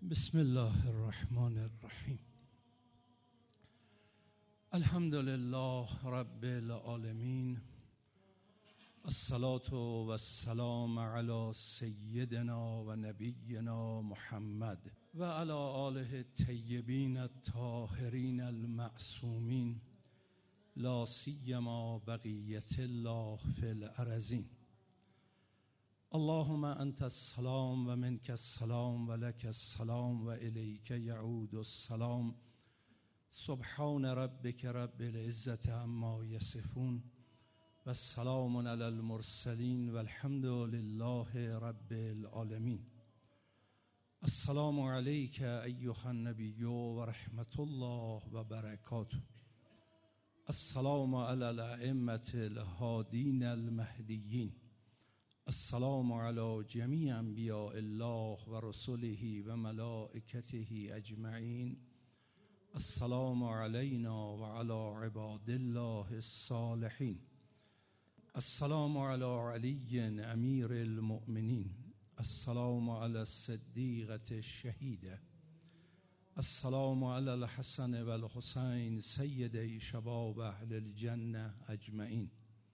بسم الله الرحمن الرحیم. الحمد لله رب العالمین، الصلاة و السلام علی سیدنا و نبینا محمد و علی آله الطیبین الطاهرین المعصومین، لا سیما بقیة الله فی الارضین. اللهم انت السلام و منک السلام و لک السلام و الیک یعود السلام. سبحان ربک رب العزة عما یصفون و السلام علی المرسلین و الحمد لله رب العالمین. السلام علیک ایها النبی و رحمت الله و برکاته. السلام علی الائمة الهادین المهدیین. السلام علی جمیع انبیاء الله و رسله و ملائکته اجمعین. السلام علینا و علی عباد الله الصالحین. السلام علی علی امیر المؤمنین. السلام علی الصدیقة الشهیدة. السلام علی الحسن و الحسین سیدی شباب اهل الجنة اجمعین.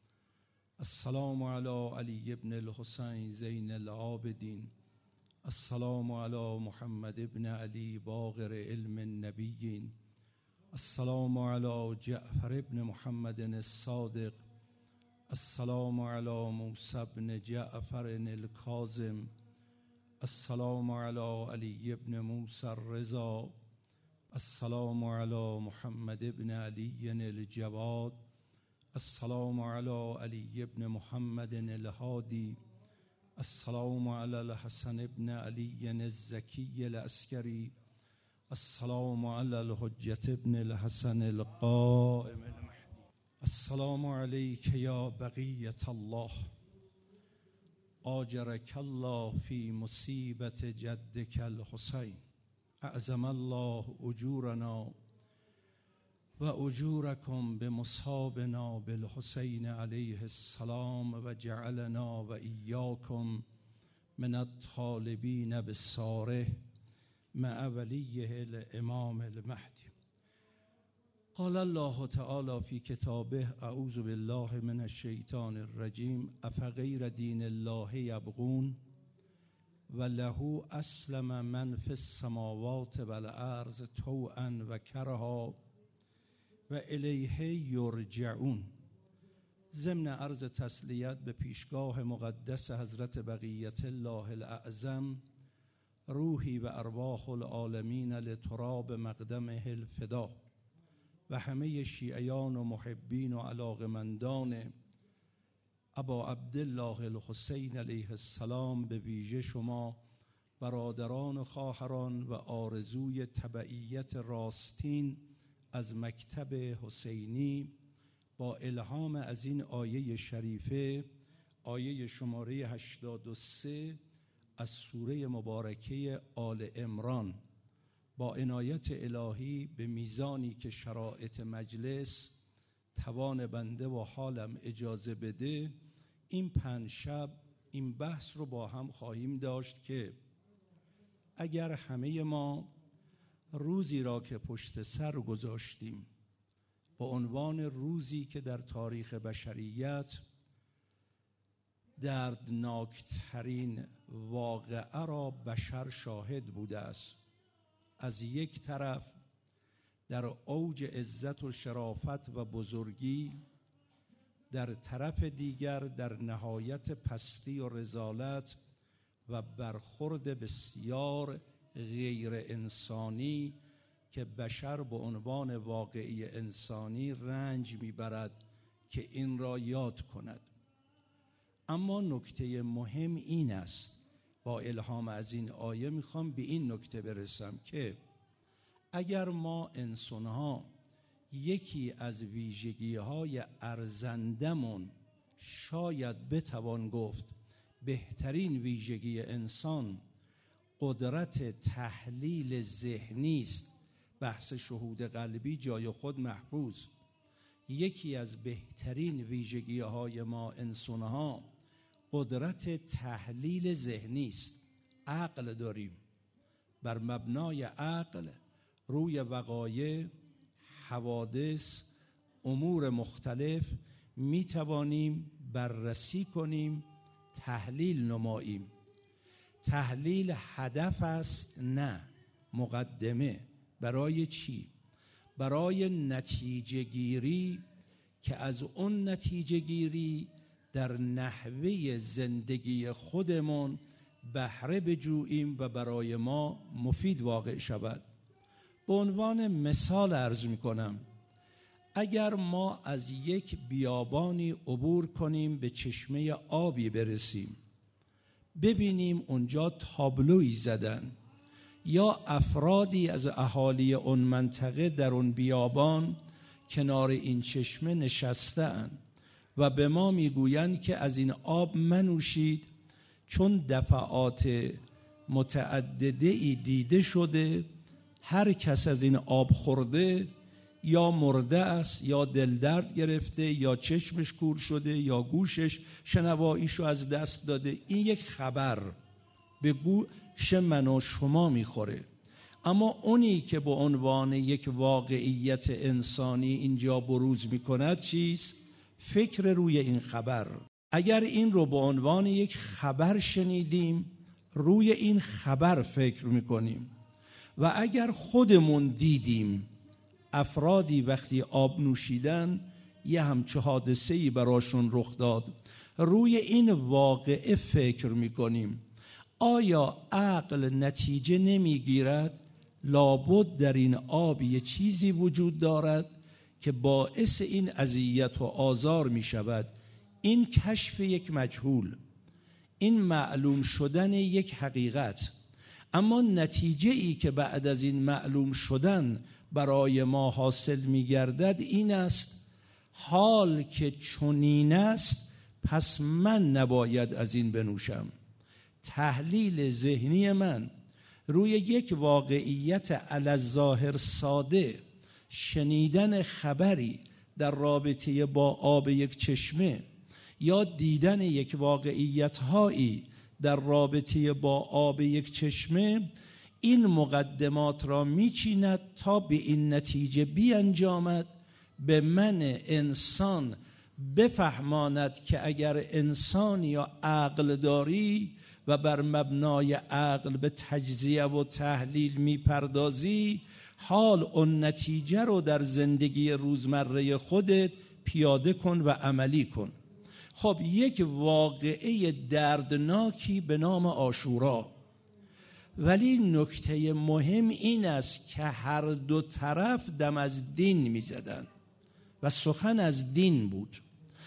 السلام علی علی بن الحسین زین العابدین. السلام علی محمد بن علی باقر علم النبیین. السلام علی جعفر بن محمد الصادق. السلام علی موسی بن جعفر الکاظم. السلام علی علی بن موسی الرضا. السلام علی محمد بن علی الجواد. السلام علی علی بن محمد الهادی. السلام علی الحسن بن علی الزکی العسکری. السلام علی الحجة بن الحسن القائم المهدی. السلام علیک یا بقیة الله، آجرک الله فی مصیبت جدک الحسین. اعظم الله اجورنا و اجورکم بمصابنا بالحسین علیه السلام و جعلنا و ایاکم من الطالبین بالصالح مع ولیه الامام المهدی. قال الله تعالی فی کتابه اعوذ بالله من الشیطان الرجیم افغیر دین الله یبغون و له اسلم من فی السماوات و الارض طوعا و کرها و الیه یرجعون. ضمن عرض تسلیت به پیشگاه مقدس حضرت بقیت الله الاعظم، روحی و ارواح العالمین لتراب مقدمه الفدا، و همه شیعیان و محبین و علاقمندان ابا عبدالله الحسین علیه السلام، به ویژه شما برادران و خواهران و آرزوی تبعیت راستین از مکتب حسینی، با الهام از این آیه شریفه، آیه شماره 83 از سوره مبارکه آل عمران، با عنایت الهی به میزانی که شرایط مجلس توان بنده و حالم اجازه بده، این 5 شب این بحث رو با هم خواهیم داشت که اگر همه ما روزی را که پشت سر گذاشتیم با عنوان روزی که در تاریخ بشریت دردناکترین واقعه را بشر شاهد بوده است، از یک طرف در اوج عزت و شرافت و بزرگی، در طرف دیگر در نهایت پستی و رذالت و برخورد بسیار غیر انسانی که بشر به عنوان واقعی انسانی رنج میبرد که این را یاد کند. اما نکته مهم این است، با الهام از این آیه میخوام به این نکته برسم که اگر ما انسانها یکی از ویژگی‌های ارزندمون، شاید بتوان گفت بهترین ویژگی انسان، قدرت تحلیل ذهنی است، بحث شهود قلبی جای خود محفوظ. یکی از بهترین ویژگی‌های ما انسان‌ها قدرت تحلیل ذهنی است. عقل داریم، بر مبنای عقل روی وقایع، حوادث، امور مختلف می توانیم بررسی کنیم، تحلیل نماییم. تحلیل هدف است، نه مقدمه. برای چی؟ برای نتیجه گیری که از اون نتیجه گیری در نحوه زندگی خودمون بهره بجوییم و برای ما مفید واقع شود. به عنوان مثال عرض می کنم، اگر ما از یک بیابانی عبور کنیم به چشمه آبی برسیم، ببینیم اونجا تابلویی زدن یا افرادی از اهالی اون منطقه در اون بیابان کنار این چشمه نشسته‌اند و به ما میگویند که از این آب منوشید چون دفعات متعدده‌ای دیده شده هر کس از این آب خورده یا مرده است یا دل درد گرفته یا چشمش کور شده یا گوشش شنواییشو از دست داده. این یک خبر به گوش من و شما میخوره، اما اونی که به عنوان یک واقعیت انسانی اینجا بروز میکند چیست؟ فکر روی این خبر. اگر این رو به عنوان یک خبر شنیدیم، روی این خبر فکر میکنیم. و اگر خودمون دیدیم افرادی وقتی آب نوشیدن یه همچه حادثه‌ای براشون رخ داد، روی این واقعه فکر میکنیم. آیا عقل نتیجه نمیگیرد؟ لابد در این آب یه چیزی وجود دارد که باعث این اذیت و آزار می شود. این کشف یک مجهول، این معلوم شدن یک حقیقت. اما نتیجه ای که بعد از این معلوم شدن برای ما حاصل می گردد این است: حال که چنین است پس من نباید از این بنوشم. تحلیل ذهنی من روی یک واقعیت علی الظاهر ساده، شنیدن خبری در رابطه با آب یک چشمه یا دیدن یک واقعیت هایی در رابطه با آب یک چشمه، این مقدمات را میچیند تا به این نتیجه بیانجامد، به من انسان بفهماند که اگر انسان یا عقل داری و بر مبنای عقل به تجزیه و تحلیل میپردازی، حال اون نتیجه رو در زندگی روزمره خودت پیاده کن و عملی کن. خب یک واقعه دردناکی به نام عاشورا، ولی نکته مهم این است که هر دو طرف دم از دین میزدن و سخن از دین بود.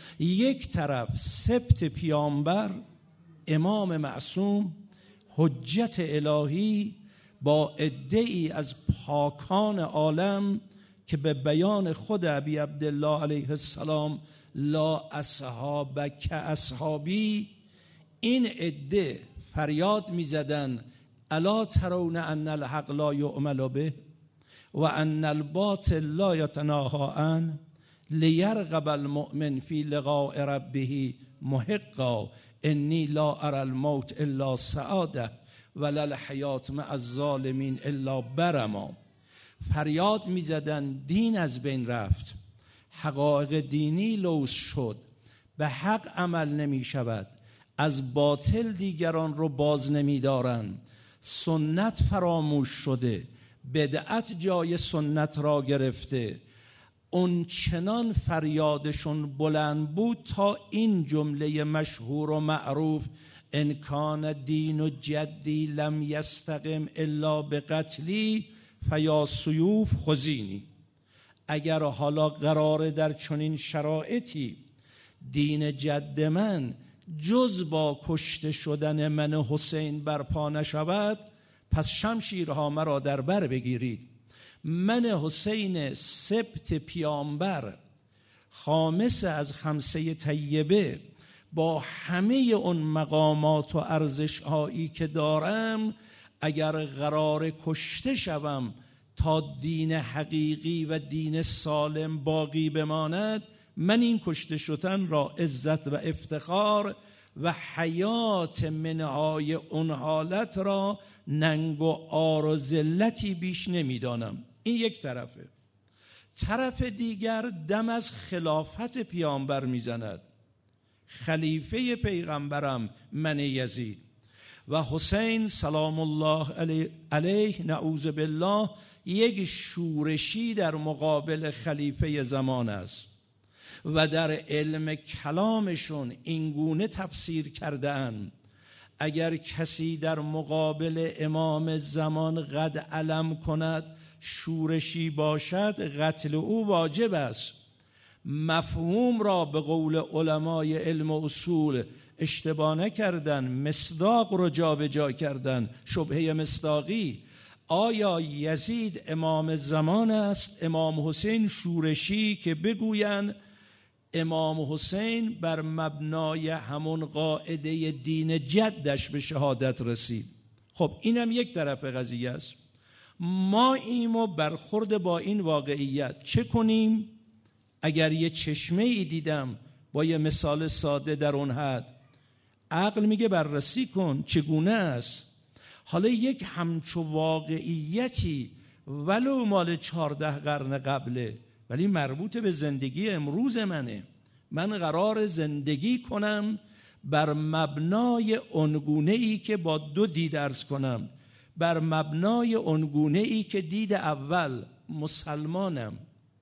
یک طرف سبط پیامبر، امام معصوم، حجت الهی با عده‌ای از پاکان عالم که به بیان خود ابی عبدالله علیه السلام لا اصحابک اصحابی، این عده فریاد میزدن الا ترون ان الحق لا یعمل به و ان الباطل لا یتناهی عنه لیرغب المؤمن فی لقاء ربه محقا انی لا اری الموت الا سعاده ولا الحیات مع الظالمین الا برما. فریاد میزدن دین از بین رفت، حقایق دینی لوث شد، به حق عمل نمی شود، از باطل دیگران رو باز نمی دارن، سنت فراموش شده، بدعت جای سنت را گرفته. اون چنان فریادشون بلند بود تا این جمله مشهور و معروف ان کان دین جدی لم یستقم الا بقتلی فیا سیوف خذینی. اگر حالا قراره در چنین شرایطی دین جد من جز با کشته شدن من حسین برپا نشود، پس شمشیرها مرا در بر بگیرید. من حسین سبط پیامبر، خامس از خمسه طیبه، با همه اون مقامات و ارزش‌هایی که دارم، اگر قرار کشته شوم تا دین حقیقی و دین سالم باقی بماند، من این کشته شدن را عزت و افتخار و حیات منهای اون حالت را ننگ و عار و ذلتی بیش نمیدانم. این یک طرفه. طرف دیگر دم از خلافت پیامبر میزند. خلیفه پیغمبرم من یزید و حسین سلام الله علیه نعوذ بالله یک شورشی در مقابل خلیفه زمان است و در علم کلامشون اینگونه تفسیر کرده‌اند اگر کسی در مقابل امام زمان قد علم کند شورشی باشد قتل او واجب است. مفهوم را به قول علمای علم و اصول اشتباه نکردن، مصداق رو جابجا کردن. شبهه مصداقی، آیا یزید امام زمان است، امام حسین شورشی، که بگوین امام حسین بر مبنای همون قاعده دین جدش به شهادت رسید. خب اینم یک طرف قضیه است. ما ایمو برخورد با این واقعیت چه کنیم؟ اگر یه چشمه ای دیدم با یه مثال ساده در اون حد، عقل میگه بررسی کن چگونه است. حالا یک همچو واقعیتی ولو مال 14 قرن قبله ولی مربوط به زندگی امروز منه، من قرار زندگی کنم بر مبنای اونگونه ای که با دو دید عرض کنم، بر مبنای اونگونه ای که دید اول مسلمانم،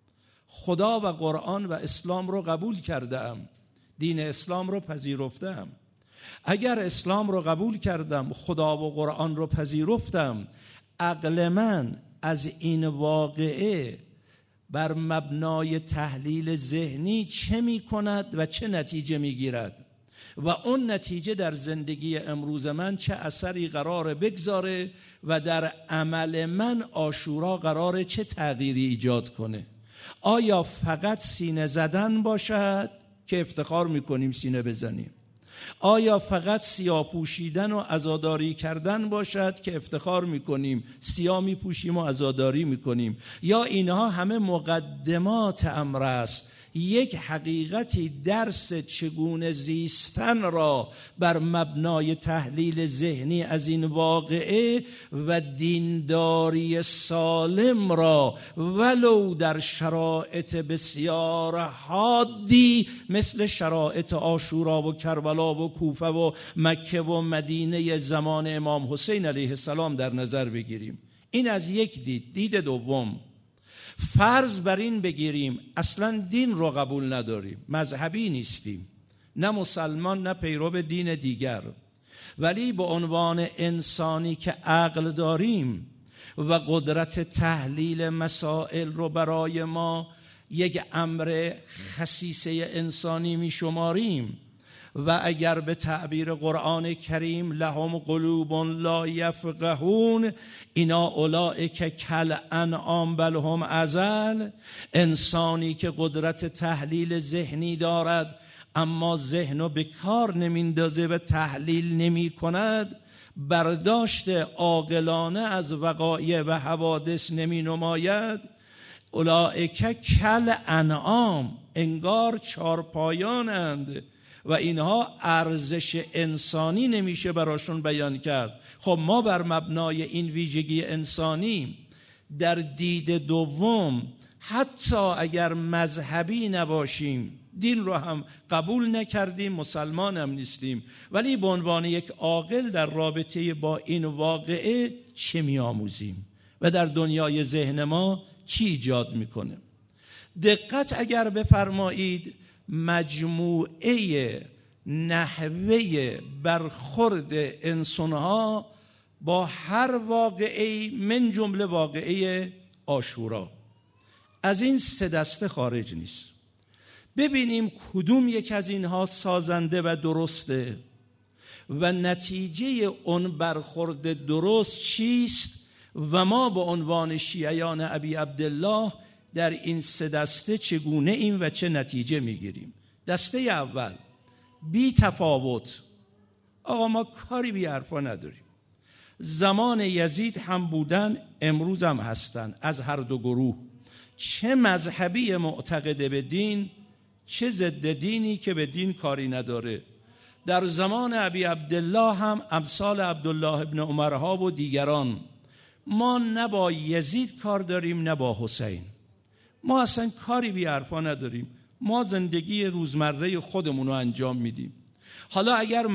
خدا و قرآن و اسلام رو قبول کردم، دین اسلام رو پذیرفتم. اگر اسلام رو قبول کردم، خدا و قرآن رو پذیرفتم، عقل من از این واقعه بر مبنای تحلیل ذهنی چه می کند و چه نتیجه می گیرد و اون نتیجه در زندگی امروز من چه اثری قراره بگذاره و در عمل من عاشورا قراره چه تغییری ایجاد کنه. آیا فقط سینه زدن باشد که افتخار میکنیم سینه بزنیم؟ آیا فقط سیاه پوشیدن و عزاداری کردن باشد که افتخار میکنیم سیاه میپوشیم و عزاداری میکنیم؟ یا اینها همه مقدمات امر است، یک حقیقتی درس چگونه زیستن را بر مبنای تحلیل ذهنی از این واقعه و دینداری سالم را ولو در شرایط بسیار حادی مثل شرایط عاشورا و کربلا و کوفه و مکه و مدینه زمان امام حسین علیه السلام در نظر بگیریم. این از یک دید دوم، فرض بر این بگیریم اصلا دین رو قبول نداریم، مذهبی نیستیم، نه مسلمان نه پیرو دین دیگر، ولی به عنوان انسانی که عقل داریم و قدرت تحلیل مسائل رو برای ما یک امر خصیصه انسانی می شماریم و اگر به تعبیر قرآن کریم لهم قلوب لا یفقهون اینا اولئک کالانعام بل هم اضل، انسانی که قدرت تحلیل ذهنی دارد اما ذهنو به کار نمیندازه و تحلیل نمی کند، برداشت عاقلانه از وقایع و حوادث نمی نماید، اولئک کالانعام، انگار چارپایانند و اینها ارزش انسانی نمیشه براشون بیان کرد. خب ما بر مبنای این ویژگی انسانی در دید دوم حتی اگر مذهبی نباشیم، دین رو هم قبول نکردیم، مسلمان هم نیستیم، ولی به عنوان یک عاقل در رابطه با این واقعه چه می‌آموزیم و در دنیای ذهن ما چی ایجاد میکنه؟ دقت اگر بفرمایید مجموعه نحوه برخورد انسانها با هر واقعی من جمله واقعه عاشورا از این سه دسته خارج نیست. ببینیم کدوم یک از اینها سازنده و درسته و نتیجه اون برخورد درست چیست و ما به عنوان شیعیان ابی عبدالله در این سه دسته چگونه ایم و چه نتیجه میگیریم. دسته اول، بی تفاوت. آقا ما کاری بی حرفا نداریم، زمان یزید هم بودن، امروز هم هستن، از هر دو گروه، چه مذهبی معتقد به دین چه ضد دینی که به دین کاری نداره، در زمان ابی عبدالله هم امثال عبدالله ابن عمرها و دیگران، ما نه با یزید کار داریم نه با حسین. ما اصلا کاری بی حرفا نداریم. ما زندگی روزمره خودمون رو انجام میدیم. حالا اگر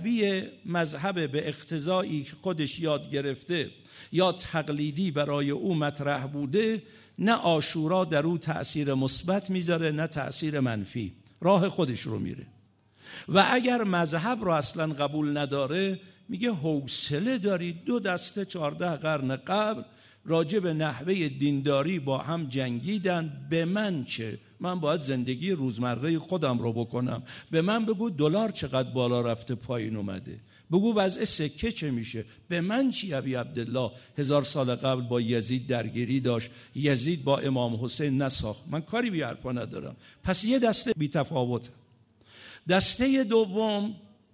مذهب به اقتضایی که خودش یاد گرفته یا تقلیدی برای او مطرح بوده، نه عاشورا در او تأثیر مثبت میذاره نه تأثیر منفی، راه خودش رو میره. و اگر مذهب رو اصلا قبول نداره، میگه حوصله دارید 2 دسته 14 قرن قبل راجع به نحوه دینداری با هم جنگیدن، به من چه؟ من باید زندگی روزمره خودم رو بکنم. به من بگو دلار چقدر بالا رفته پایین اومده، بگو وضع سکه چه میشه، به من چی؟ ابی عبدالله 1000 سال قبل با یزید درگیری داشت، یزید با امام حسین نساخت. من کاری بی حرفا ندارم. پس یه دسته بی تفاوته. دسته دوم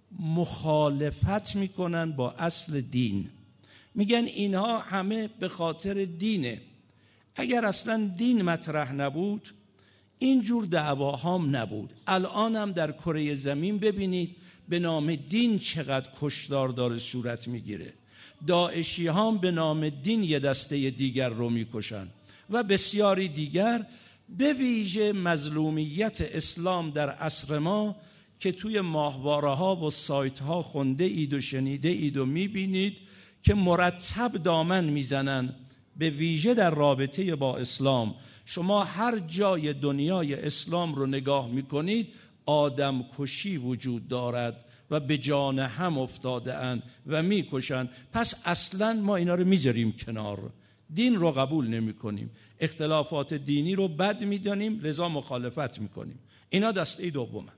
مخالفت میکنن با اصل دین، میگن اینها همه به خاطر دینه. اگر اصلا دین مطرح نبود اینجور دعواهام نبود. الان هم در کره زمین ببینید به نام دین چقدر کشتار داره صورت میگیره. داعشی هم به نام دین یه دسته دیگر رو میکشن و بسیاری دیگر. به ویژه مظلومیت اسلام در عصر ما که توی ماهواره ها و سایت ها خونده اید و شنیده اید و میبینید که مرتب دامن میزنن، به ویژه در رابطه با اسلام. شما هر جای دنیای اسلام رو نگاه میکنید آدم کشی وجود دارد و به جان هم افتاده اند و میکشن. پس اصلا ما اینا رو میذاریم کنار، دین رو قبول نمی کنیم، اختلافات دینی رو بد میدانیم، لذا مخالفت میکنیم. اینا دسته دومه.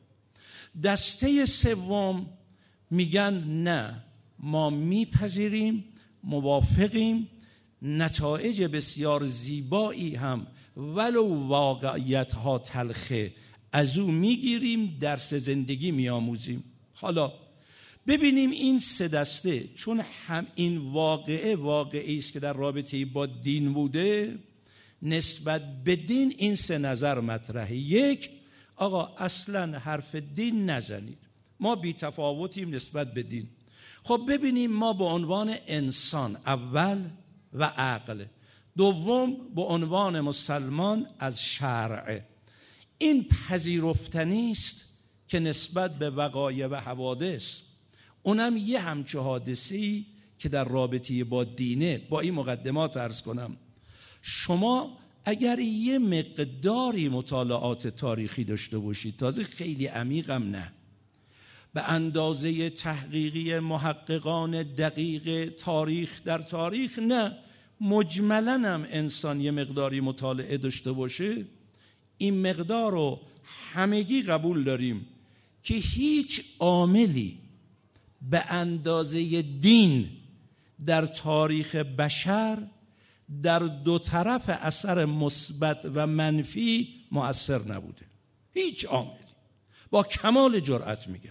دسته سوم میگن نه، ما میپذیریم، موافقیم، نتایج بسیار زیبایی هم ولو واقعیت ها تلخه از او میگیریم، درس زندگی میآموزیم. حالا ببینیم این 3 دسته، چون هم این واقعی است که در رابطه با دین بوده، نسبت به دین این 3 نظر مطرحه. 1، آقا اصلا حرف دین نزنید، ما بی تفاوتیم نسبت به دین. خب ببینیم ما به عنوان انسان اول و عقل، دوم به عنوان مسلمان از شرع، این پذیرفتنی است که نسبت به وقایع و حوادث، اونم یه همچه حادثه‌ای که در رابطه با دینه. با این مقدمات عرض کنم شما اگر یه مقداری مطالعات تاریخی داشته باشید، تازه خیلی عمیقم نه، به اندازه تحقیقی محققان دقیق تاریخ در تاریخ نه، مجملاً هم انسان یه مقداری مطالعه داشته باشه، این مقدار رو همگی قبول داریم که هیچ عاملی به اندازه دین در تاریخ بشر در 2 طرف اثر مثبت و منفی مؤثر نبوده. هیچ عاملی، با کمال جرأت میگم،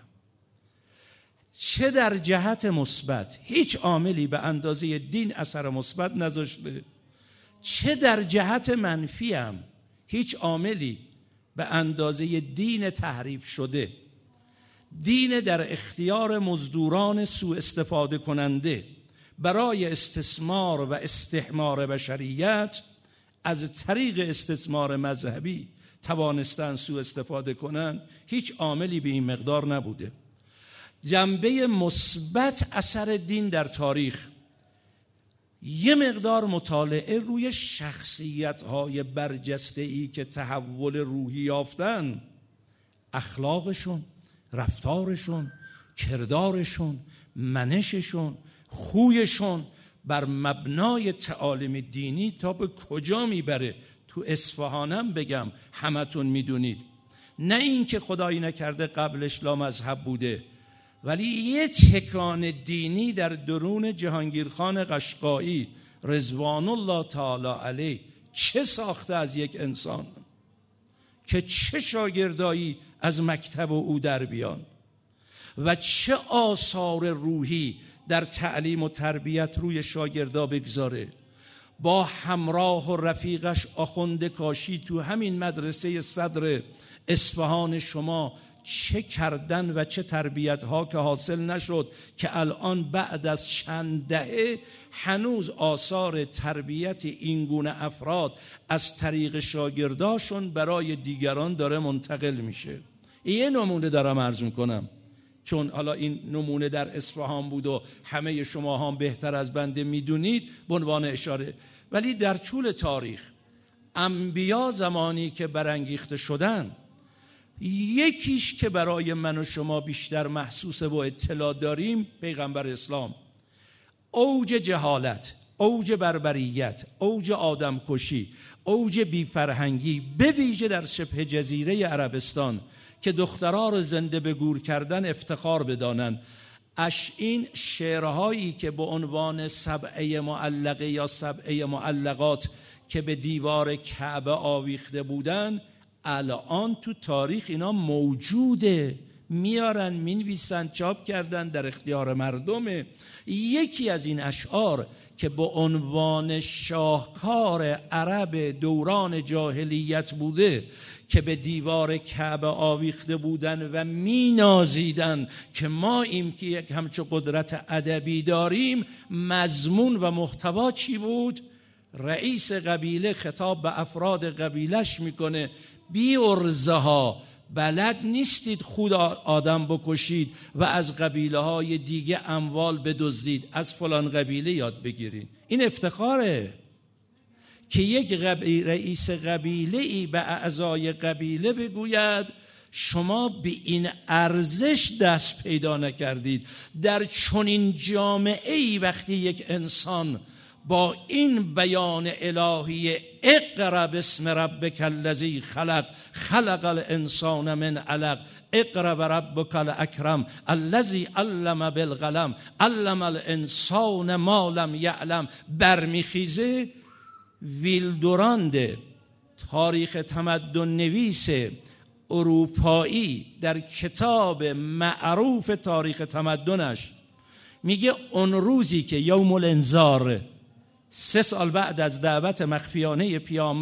چه در جهت مثبت هیچ عاملی به اندازه دین اثر مثبت نذاشته، چه در جهت منفی هم هیچ عاملی به اندازه دین تحریف شده، دین در اختیار مزدوران سوء استفاده کننده برای استثمار و استحمار بشریت از طریق استثمار مذهبی توانستن سوء استفاده کنن، هیچ عاملی به این مقدار نبوده. جنبه مثبت اثر دین در تاریخ، یه مقدار مطالعه روی شخصیت‌های برجسته‌ای که تحول روحی یافتن، اخلاقشون، رفتارشون، کردارشون، منششون، خویشون بر مبنای تعالیم دینی تا به کجا میبره. تو اصفهانم بگم همتون میدونید، نه این که خدایی نکرده قبلش لامذهب بوده، ولی یه تکان دینی در درون جهانگیرخان قشقایی رضوان الله تعالی علیه چه ساخته از یک انسان که چه شاگردایی از مکتب او در بیان و چه آثار روحی در تعلیم و تربیت روی شاگردا بگذاره. با همراه و رفیقش آخوند کاشی تو همین مدرسه صدر اصفهان شما چه کردن و چه تربیت ها که حاصل نشد که الان بعد از چند دهه هنوز آثار تربیت این گونه افراد از طریق شاگرداشون برای دیگران داره منتقل میشه. یه نمونه دارم عرض میکنم، چون حالا این نمونه در اصفهان بود و همه شما هم بهتر از بنده میدونید به عنوان اشاره. ولی در طول تاریخ انبیا زمانی که برانگیخته شدن، یکیش که برای من و شما بیشتر محسوسه و اطلاع داریم، پیغمبر اسلام، اوج جهالت، اوج بربریت، اوج آدمکشی، اوج بیفرهنگی، به ویژه در شبه جزیره عربستان که دخترها رو زنده به گور کردن افتخار بدانن. این شعرهایی که به عنوان سبعه معلقه یا سبعه معلقات که به دیوار کعبه آویخته بودن، الان تو تاریخ اینا موجوده، میارن مینویسن، چاپ کردن، در اختیار مردمه. یکی از این اشعار که به عنوان شاهکار عرب دوران جاهلیت بوده که به دیوار کعبه آویخته بودن و مینازیدن که ما ایم که یک همچو قدرت ادبی داریم، مضمون و محتوا چی بود؟ رئیس قبیله خطاب به افراد قبیلش میکنه: بی ارزه ها، بلد نیستید خود آدم بکشید و از قبیله های دیگه اموال بدزدید، از فلان قبیله یاد بگیرید. این افتخاره که یک رئیس قبیله ای به اعضای قبیله بگوید شما به این ارزش دست پیدا نکردید. در چنین جامعه ای وقتی یک انسان با این بیان الهی اقرا باسم ربک الذی خلق خلق الانسان من علق اقرا بربک الاکرم الذی علم بالقلم علم الانسان ما لم یعلم، برمیخیزه. ویلدوراند، تاریخ تمدن نویس اروپایی، در کتاب معروف تاریخ تمدنش میگه اون روزی که یوم الانذار، 3 سال بعد از دعوت مخفیانه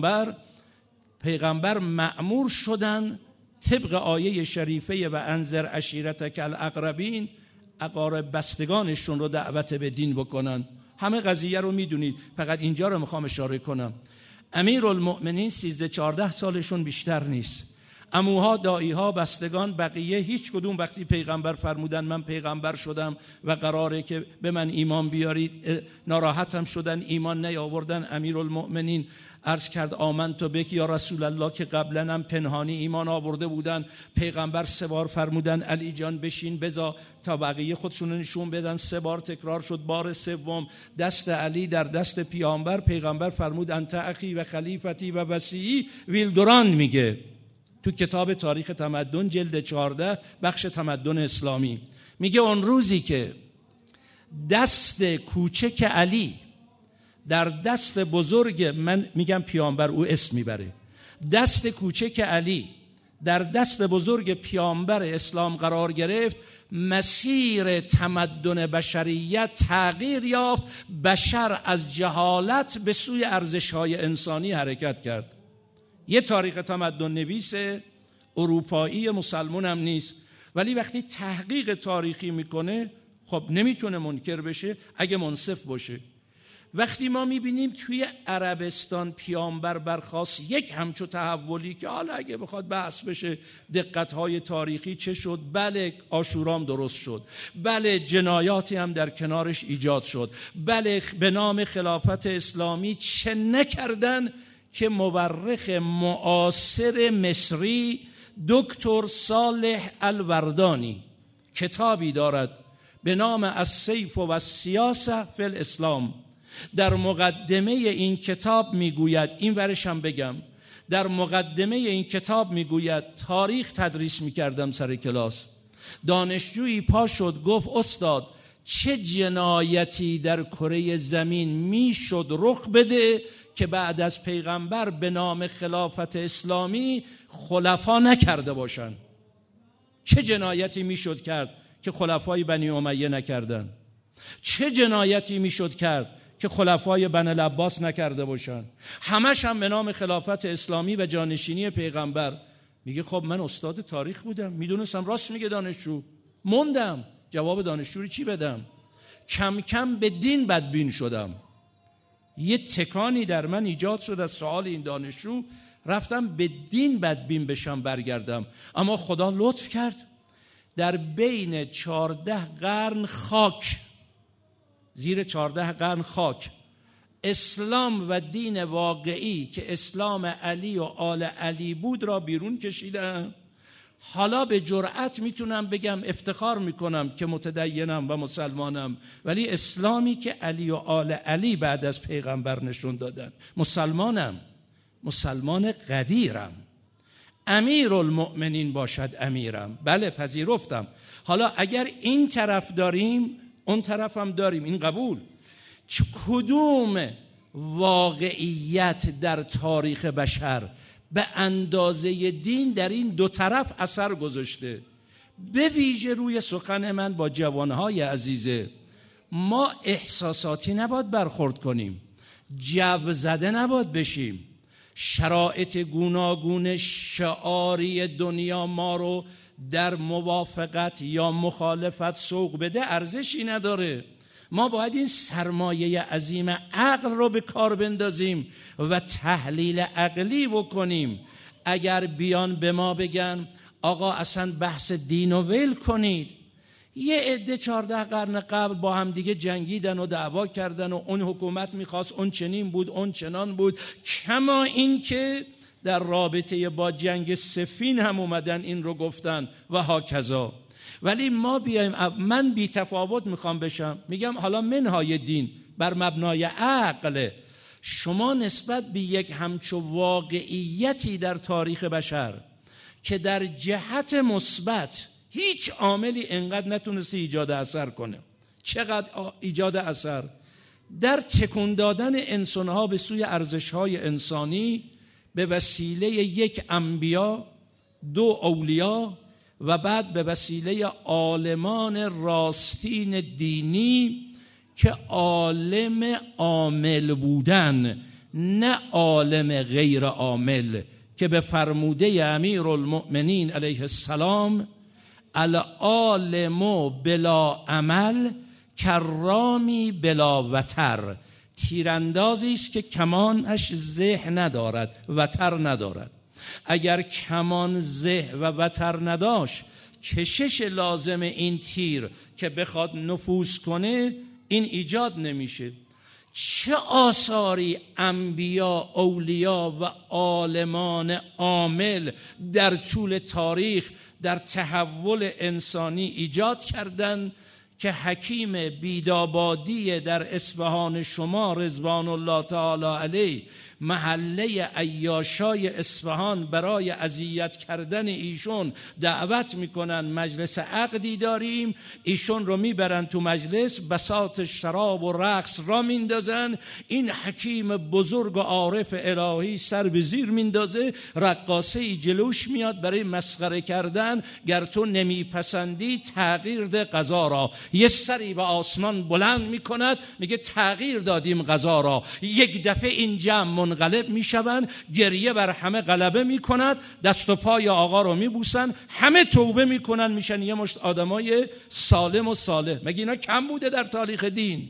پیغمبر مأمور شدن طبق آیه شریفه و انذر عشیرتک الاقربین، اقارب بستگانشون رو دعوت به دین بکنن. همه قضیه رو میدونید، فقط اینجا رو میخوام اشاره کنم. امیرالمؤمنین 13-14 سالشون بیشتر نیست. عموها، داییها، بستگان، بقیه هیچ کدوم وقتی پیغمبر فرمودن من پیغمبر شدم و قراره که به من ایمان بیارید، ناراحت هم شدن، ایمان نیاوردن. امیرالمؤمنین عرض کرد آمنت بک یا رسول الله، که قبلا هم پنهانی ایمان آورده بودن. پیغمبر 3 بار فرمودن علی جان بشین بذار تا بقیه خودشون نشون بدن. 3 بار تکرار شد. بار 3 دست علی در دست پیغمبر فرمود انت اخی و خلیفتی و وصیی. ویلدوران میگه تو کتاب تاریخ تمدن جلد 14 بخش تمدن اسلامی، میگه اون روزی که دست کوچک علی در دست بزرگ، من میگم پیامبر، او اسم میبره، دست کوچک علی در دست بزرگ پیامبر اسلام قرار گرفت، مسیر تمدن بشریت تغییر یافت. بشر از جهالت به سوی ارزش‌های انسانی حرکت کرد. یه تاریخ تمدن نویس اروپایی، مسلمان هم نیست، ولی وقتی تحقیق تاریخی میکنه خب نمیتونه منکر بشه اگه منصف باشه. وقتی ما میبینیم توی عربستان پیامبر برخاست، یک همچو تحولی که حالا اگه بخواد بحث بشه دقتهای تاریخی چه شد، بله عاشورام درست شد، بله جنایاتی هم در کنارش ایجاد شد، بله به نام خلافت اسلامی چه نکردن که مورخ معاصر مصری دکتر صالح الوردانی کتابی دارد به نام السیف و السیاسه فی الاسلام. در مقدمه این کتاب میگوید، این ورش هم بگم، در مقدمه این کتاب میگوید تاریخ تدریس میکردم سر کلاس، دانشجویی پا شد گفت استاد چه جنایتی در کره زمین میشد رخ بده که بعد از پیغمبر به نام خلافت اسلامی خلفا نکرده باشن؟ چه جنایتی میشد کرد که خلفای بنی امیه نکردن؟ چه جنایتی میشد کرد که خلفای بنی العباس نکرده باشن؟ همش هم به نام خلافت اسلامی و جانشینی پیغمبر. میگه خب من استاد تاریخ بودم، میدونستم راست میگه دانشجو، موندم جواب دانشجو رو چی بدم. کم کم به دین بدبین شدم، یه تکانی در من ایجاد شد از سوال این دانشجو، رفتم به دین بدبین بشم برگردم. اما خدا لطف کرد در بین 14 قرن خاک، زیر 14 قرن خاک، اسلام و دین واقعی که اسلام علی و آل علی بود را بیرون کشیدم. حالا به جرأت میتونم بگم، افتخار میکنم که متدینم و مسلمانم، ولی اسلامی که علی و آل علی بعد از پیغمبر نشون دادن، مسلمانم، مسلمان قدیرم. امیرالمؤمنین باشد امیرم، بله پذیرفتم. حالا اگر این طرف داریم اون طرف هم داریم، این قبول. کدوم واقعیت در تاریخ بشر به اندازه دین در این دو طرف اثر گذاشته؟ به ویژه روی سخن من با جوانهای عزیزه، ما احساساتی نباید برخورد کنیم، جو زده نباید بشیم. شرایط گوناگون شعاری دنیا ما رو در موافقت یا مخالفت سوق بده، ارزشی نداره. ما باید این سرمایه عظیم عقل رو به کار بندازیم و تحلیل عقلی بکنیم. اگر بیان به ما بگن آقا اصلا بحث دین رو ول کنید، یه عده 14 قرن قبل با هم دیگه جنگیدن و دعوا کردن و اون حکومت میخواست اون چنین بود اون چنان بود، کما این که در رابطه با جنگ صفین هم اومدن این رو گفتن و هاکذا. ولی ما بیایم، من بی تفاوت میخوام بشم، میگم حالا منهای دین بر مبنای عقل، شما نسبت به یک همچو واقعیتی در تاریخ بشر که در جهت مثبت هیچ عاملی انقدر نتونسته ایجاد اثر کنه، چقدر ایجاد اثر در تکون دادن انسانها به سوی ارزشهای انسانی به وسیله یک انبیا، 2 اولیا و بعد به وسیله عالمان راستین دینی که عالم عامل بودن، نه عالم غیر عامل، که به فرموده امیرالمؤمنین علیه السلام العالم بلا عمل کرامی بلا وتر، تیراندازی است که کمانش زه ندارد وتر ندارد. اگر کمان زه و وتر نداشت، کشش لازم این تیر که بخواد نفوذ کنه این ایجاد نمیشه. چه آثاری انبیا، اولیا و عالمان عامل در طول تاریخ در تحول انسانی ایجاد کردند که حکیم بیدابادی در اصفهان شما رضوان الله تعالی علیه، محله عیاشای اصفهان، برای اذیت کردن ایشون دعوت میکنن مجلس عقدی داریم، ایشون رو میبرن تو مجلس، بساط شراب و رقص را میندازن، این حکیم بزرگ و عارف الهی سر به زیر میندازه، رقاصه ای جلوش میاد برای مسخره کردن، گر تو نمیپسندی تغییر ده قضا را، یه سری به آسمان بلند میکند، میگه تغییر دادیم قضا را. یک دفعه این جمع منقلب میشوند، گریه بر همه غلبه میکند، دست و پای آقا رو میبوسن، همه توبه میکنن، میشن یه مشت آدمای سالم و صالح. مگه اینا کم بوده در تاریخ دین؟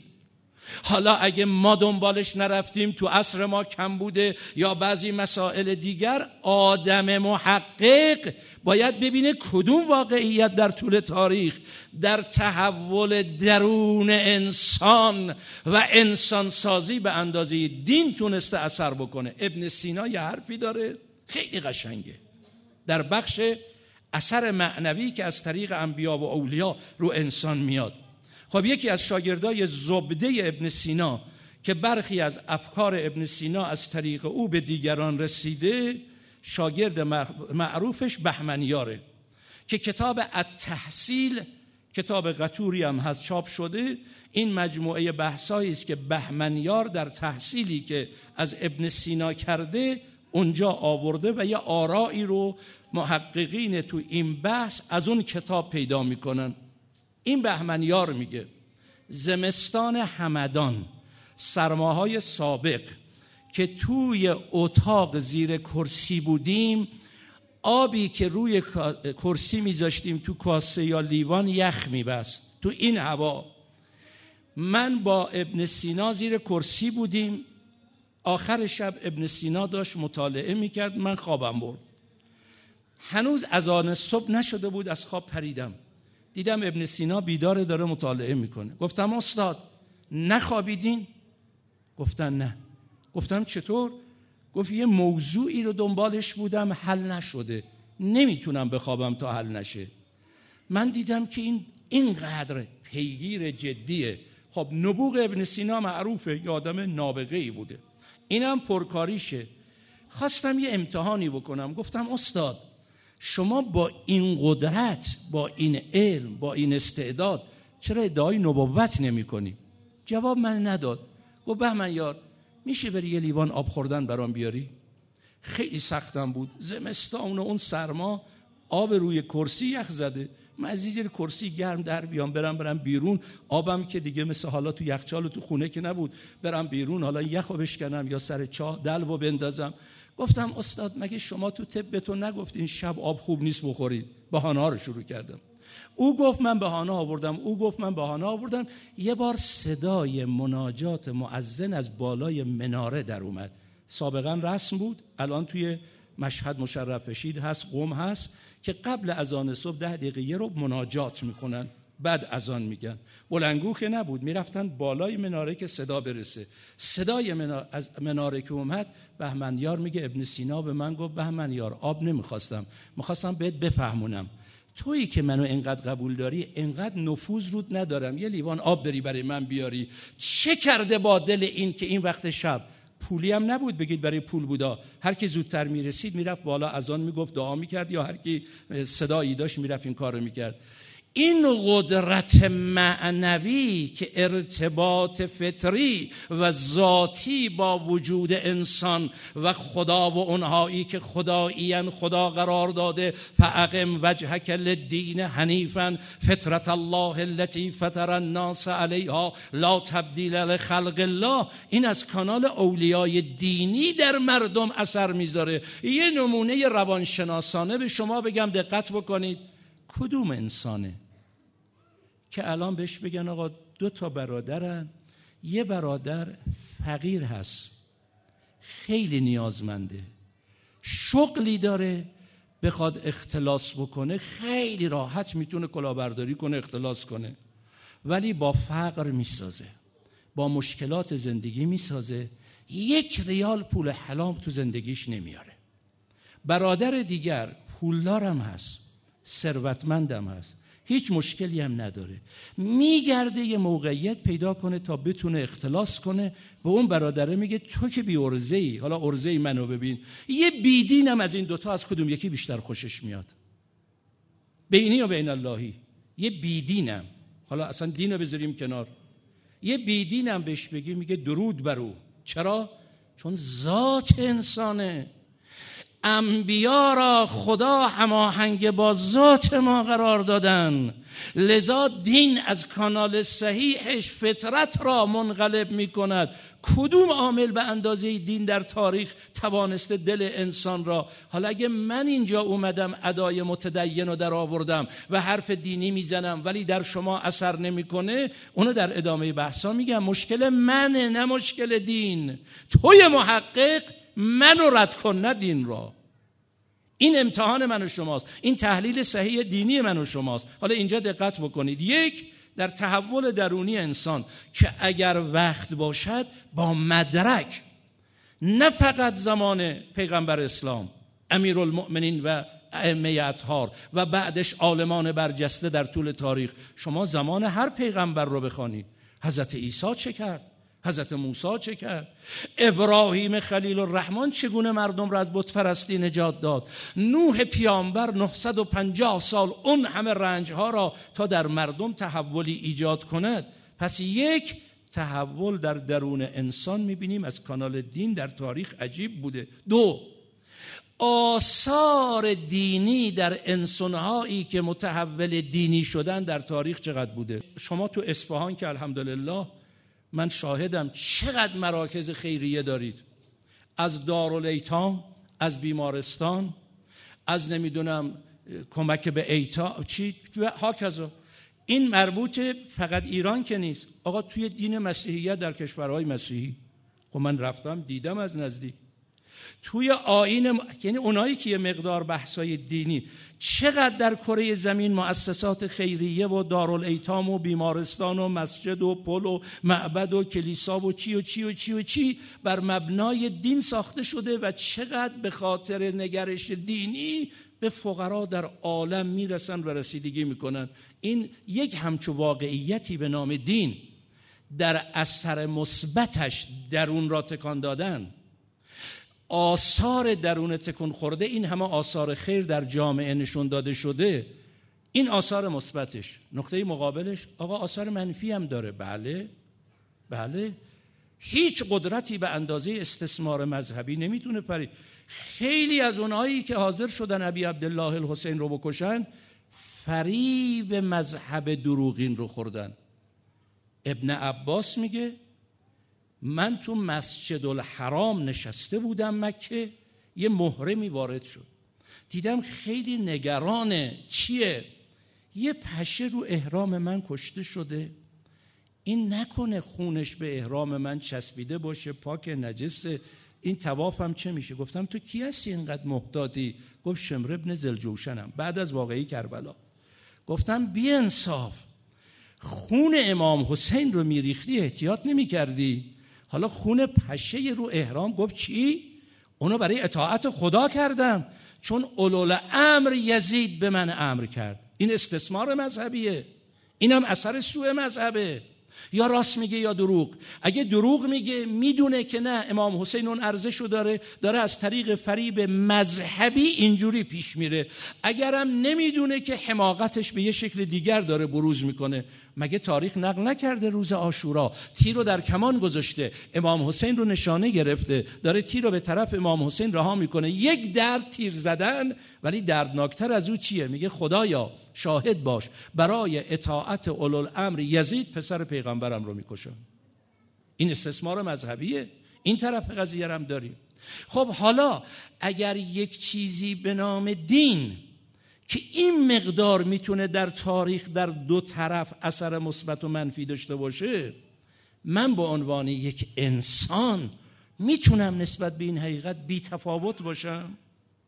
حالا اگه ما دنبالش نرفتیم، تو عصر ما کم بوده یا بعضی مسائل دیگر، آدم محقق باید ببینه کدوم واقعیت در طول تاریخ در تحول درون انسان و انسانسازی به اندازه دین تونسته اثر بکنه. ابن سینا یه حرفی داره خیلی قشنگه در بخش اثر معنوی که از طریق انبیا و اولیا رو انسان میاد. خب یکی از شاگردای زبده ابن سینا که برخی از افکار ابن سینا از طریق او به دیگران رسیده، شاگرد معروفش بهمنیاره که کتاب التحصیل، کتاب قطوری هم هست چاپ شده، این مجموعه بحثایی است که بهمنیار در تحصیلی که از ابن سینا کرده اونجا آورده و یه آرایی رو محققین تو این بحث از اون کتاب پیدا میکنن. این بهمنیار میگه زمستان همدان، سرماهای سابق که توی اتاق زیر کرسی بودیم، آبی که روی کرسی میذاشتیم تو کاسه یا لیوان یخ میبست تو این هوا. من با ابن سینا زیر کرسی بودیم، آخر شب ابن سینا داشت مطالعه میکرد، من خوابم برد. هنوز اذان صبح نشده بود، از خواب پریدم، دیدم ابن سینا بیداره داره مطالعه میکنه. گفتم استاد نخوابیدین؟ گفتن نه. گفتم چطور؟ گفت یه موضوعی رو دنبالش بودم حل نشده، نمیتونم بخوابم تا حل نشه. من دیدم که اینقدر پیگیر جدیه. خب نبوغ ابن سینا معروفه، یه آدم نابغه‌ای بوده، اینم پرکاریشه. خواستم یه امتحانی بکنم. گفتم استاد شما با این قدرت، با این علم، با این استعداد چرا ادعای نبوت نمی کنی؟ جواب من نداد. گفت بهمن یار میشه بری یه لیوان آب خوردن برام بیاری؟ خیلی سختم بود، زمستان و اون سرما، آب روی کرسی یخ زده، من از زیر کرسی گرم در بیام برم بیرون، آبم که دیگه مثل حالا تو یخچال و تو خونه که نبود، برم بیرون حالا یخو بشکنم یا سر چاه دلو بندازم. گفتم استاد مگه شما تو طبتون نگفتین شب آب خوب نیست بخورید؟ بهانه ها رو شروع کردم. او گفت من بهانه آوردم، او گفت من بهانه آوردم. یه بار صدای مناجات مؤذن از بالای مناره در اومد. سابقا رسم بود، الان توی مشهد مشرف بشید هست، قم هست که قبل اذان صبح 10 دقیقه یه رو مناجات میخونن، بعد اذان میگن. بلندگو که نبود، میرفتن بالای مناره که صدا برسه. صدای از مناره که اومد، بهمن یار میگه ابن سینا به من گفت بهمن یار آب نمیخواستم، میخواستم بهت بفهمونم تویی که منو انقدر قبول داری، انقدر نفوذ رود ندارم، یه لیوان آب بری برای من بیاری. چه کرده با دل این که این وقت شب پولی هم نبود بگید برای پول بودا، هر کی زودتر میرسید میرفت بالا اذان میگفت دعا میکرد، یا هر کی صدایی داشت میرفت این کارو میکرد. این قدرت معنوی که ارتباط فطری و ذاتی با وجود انسان و خدا و اونهایی که خدایین خدا قرار داده، فاقم وجهک للدین حنیفا فطرت الله التي فطر الناس علیها لا تبدیل لخلق الله، این از کانال اولیای دینی در مردم اثر میذاره. یه نمونه روانشناسانه به شما بگم دقت بکنید. کدوم انسانه که الان بهش بگن آقا 2 تا برادرن، یه برادر فقیر هست، خیلی نیازمنده، شغلی داره، بخواد اختلاس بکنه خیلی راحت میتونه کلاهبرداری کنه، اختلاس کنه، ولی با فقر میسازه، با مشکلات زندگی میسازه، 1 ریال پول حلال تو زندگیش نمیاره. برادر دیگر پولدارم هست، ثروتمندم هست، هیچ مشکلی هم نداره، میگرده یه موقعیت پیدا کنه تا بتونه اختلاس کنه. به اون برادره میگه تو که بی ارزه‌ای، حالا ارزه منو ببین. یه بیدینم از این 2 تا از کدوم یکی بیشتر خوشش میاد؟ بینی و بین اللهی. یه بیدینم، حالا اصلا دینو بذاریم کنار، یه بیدینم بهش بگی میگه درود بر او. چرا؟ چون ذات انسانه. انبیا را خدا هماهنگ با ذات ما قرار دادن، لذا دین از کانال صحیحش فطرت را منقلب می کند. کدوم عامل به اندازه دین در تاریخ توانسته دل انسان را؟ حالا اگه من اینجا اومدم ادای متدین رو در آوردم و حرف دینی میزنم ولی در شما اثر نمیکنه، اونو در ادامه بحثا میگم مشکل منه نه مشکل دین. توی محقق منو رد کن نه دین را. این امتحان من و شماست، این تحلیل صحیح دینی من و شماست. حالا اینجا دقت بکنید. 1 در تحول درونی انسان که اگر وقت باشد با مدرک، نه فقط زمان پیغمبر اسلام امیرالمؤمنین و ائمه اطهار و بعدش عالمان برجسته در طول تاریخ، شما زمان هر پیغمبر رو بخوانید. حضرت عیسی چه کرد؟ حضرت موسی چه کرد؟ ابراهیم خلیل الرحمن چگونه مردم را از بت پرستی نجات داد؟ نوح پیامبر 950 سال اون همه رنجها را تا در مردم تحولی ایجاد کند. پس 1 تحول در درون انسان میبینیم از کانال دین در تاریخ عجیب بوده. 2 آثار دینی در انسانهایی که متحول دینی شدن در تاریخ چقدر بوده. شما تو اصفهان که الحمدلله من شاهدم چقدر مراکز خیریه دارید، از دارالایتام، از بیمارستان، از نمیدونم کمک به ایتا چی هاکذا. این مربوط فقط ایران که نیست آقا، توی دین مسیحیت در کشورهای مسیحی، خب من رفتم دیدم از نزدیک، توی آیین یعنی اونایی که یه مقدار بحثای دینی، چقدر در کره زمین مؤسسات خیریه و دارالایتام و بیمارستان و مسجد و پل و معبد و کلیسا و چی و چی و چی و چی بر مبنای دین ساخته شده و چقدر به خاطر نگرش دینی به فقرا در عالم میرسن و رسیدگی میکنن. این یک همچو واقعیتی به نام دین در اثر مثبتش درون را تکان دادن، آثار درون تکون خورده، این همه آثار خیر در جامعه نشون داده شده، این آثار مثبتش. نقطه مقابلش آقا آثار منفی هم داره. بله هیچ قدرتی به اندازه استثمار مذهبی نمیتونه پری. خیلی از اونایی که حاضر شدن ابی عبدالله الحسین رو بکشن فریب مذهب دروغین رو خوردن. ابن عباس میگه من تو مسجد الحرام نشسته بودم مکه، یه محرمی وارد شد، دیدم خیلی نگرانه. چیه؟ یه پشه رو احرام من کشته شده، این نکنه خونش به احرام من چسبیده باشه، پاک نجسه، این طوافم چه میشه؟ گفتم تو کی هستی اینقدر محتاطی؟ گفت شمر ابن ذوالجوشنم، بعد از واقعه کربلا. گفتم بی انصاف، خون امام حسین رو میریختی احتیاط نمیکردی، حالا خون پشه رو احرام. گفت چی؟ اونو برای اطاعت خدا کردم، چون اولوالامر یزید به من امر کرد. این استثمار مذهبیه، اینم اثر سوء مذهبه. یا راست میگه یا دروغ. اگه دروغ میگه میدونه که نه امام حسین اون ارزشو داره از طریق فریب مذهبی اینجوری پیش میره. اگرم نمیدونه که حماقتش به یه شکل دیگر داره بروز میکنه. مگه تاریخ نقل نکرده روز عاشورا تیر رو در کمان گذاشته، امام حسین رو نشانه گرفته، داره تیر رو به طرف امام حسین رها میکنه، یک درد تیر زدن، ولی دردناکتر از او چیه؟ میگه خدایا شاهد باش، برای اطاعت اولوالامر یزید پسر پیغمبرم رو میکشم. این استثمار مذهبیه. این طرف قضیه هم داریم. خب حالا اگر یک چیزی به نام دین که این مقدار میتونه در تاریخ در دو طرف اثر مثبت و منفی داشته باشه، من به عنوان یک انسان میتونم نسبت به این حقیقت بی تفاوت باشم؟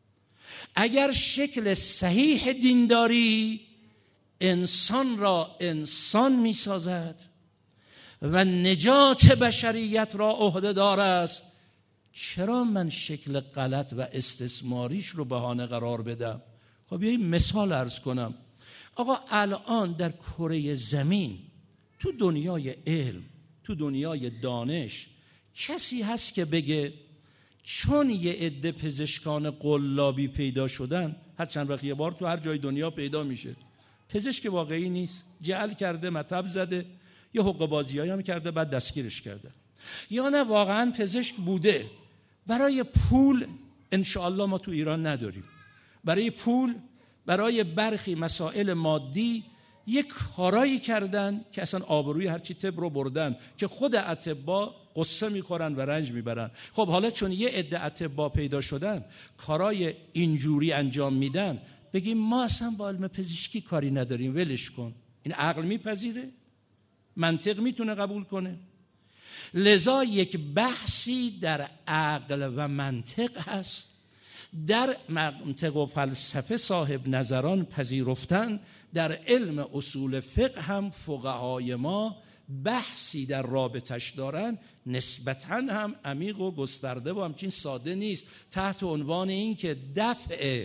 اگر شکل صحیح دینداری انسان را انسان میسازد و نجات بشریت را عهده‌دار است، چرا من شکل غلط و استثماریش رو بهانه قرار بدم؟ خب یه مثال عرض کنم. آقا الان در کره زمین، تو دنیای علم، تو دنیای دانش، کسی هست که بگه چون یه عده پزشکان قلابی پیدا شدن، هر چند وقت یه بار تو هر جای دنیا پیدا میشه، پزشک واقعی نیست، جعل کرده، مطب زده، یه حقوق بازیایی هم کرده بعد دستگیرش کرده، یا نه واقعا پزشک بوده برای پول؟ انشاءالله ما تو ایران نداریم. برای پول، برای برخی مسائل مادی یک کارایی کردن که اصلا آبروی هرچی طب رو بردن که خود اطباء قصه میخورن و رنج میبرن. خب حالا چون یه عده اطباء پیدا شدن کارای اینجوری انجام میدن، بگیم ما اصلا با علم پزشکی کاری نداریم، ولش کن. این عقل میپذیره؟ منطق میتونه قبول کنه؟ لذا یک بحثی در عقل و منطق هست. در منطق و فلسفه صاحب نظران پذیرفتن، در علم اصول فقه هم فقهای ما بحثی در رابطش دارن، نسبتاً هم عمیق و گسترده و همچین ساده نیست، تحت عنوان این که دفع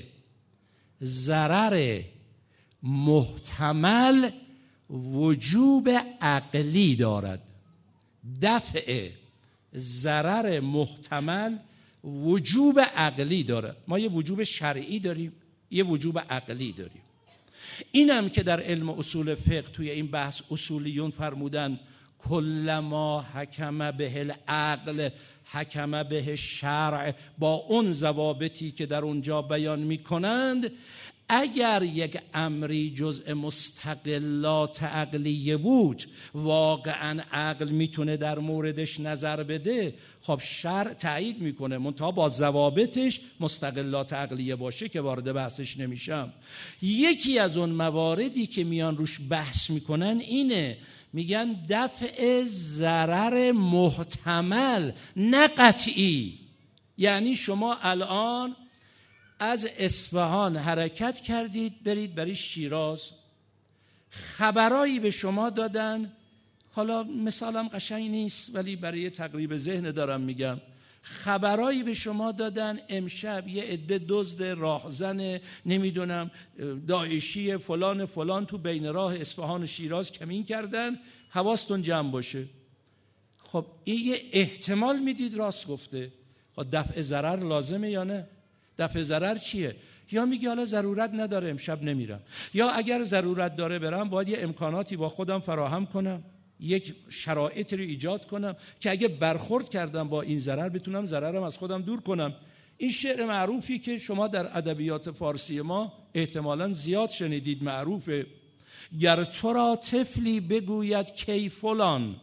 ضرر محتمل وجوب عقلی دارد. دفع ضرر محتمل وجوب عقلی داره. ما یه وجوب شرعی داریم، یه وجوب عقلی داریم. اینم که در علم اصول فقه توی این بحث اصولیون فرمودن کلما حکم به العقل حکم به شرع، با اون ضوابطی که در اونجا بیان میکنند، اگر یک امری جزء مستقلات عقلیه بود واقعا عقل میتونه در موردش نظر بده، خب شرع تایید میکنه، منتها با ضوابطش مستقلات عقلیه باشه که وارد بحثش نمیشم. یکی از اون مواردی که میان روش بحث میکنن اینه، میگن دفع ضرر محتمل نه قطعی. یعنی شما الان از اصفهان حرکت کردید برید برای شیراز، خبرایی به شما دادن، حالا مثالم قشنگ نیست ولی برای تقریب ذهن دارم میگم، خبرایی به شما دادن امشب یه عده دزد راهزن نمیدونم داعشی فلان فلان تو بین راه اصفهان و شیراز کمین کردن، حواستون جمع باشه. خب این یه احتمال میدید راست گفته، خب دفع ضرر لازمه یا نه؟ دفع ضرر چیه؟ یا میگه حالا ضرورت نداره امشب نمیرم، یا اگر ضرورت داره برم باید یه امکاناتی با خودم فراهم کنم، یک شرایط رو ایجاد کنم که اگه برخورد کردم با این ضرر بتونم ضررم از خودم دور کنم. این شعر معروفی که شما در ادبیات فارسی ما احتمالاً زیاد شنیدید، معروفه: گر تو را طفلی بگوید کی فلان،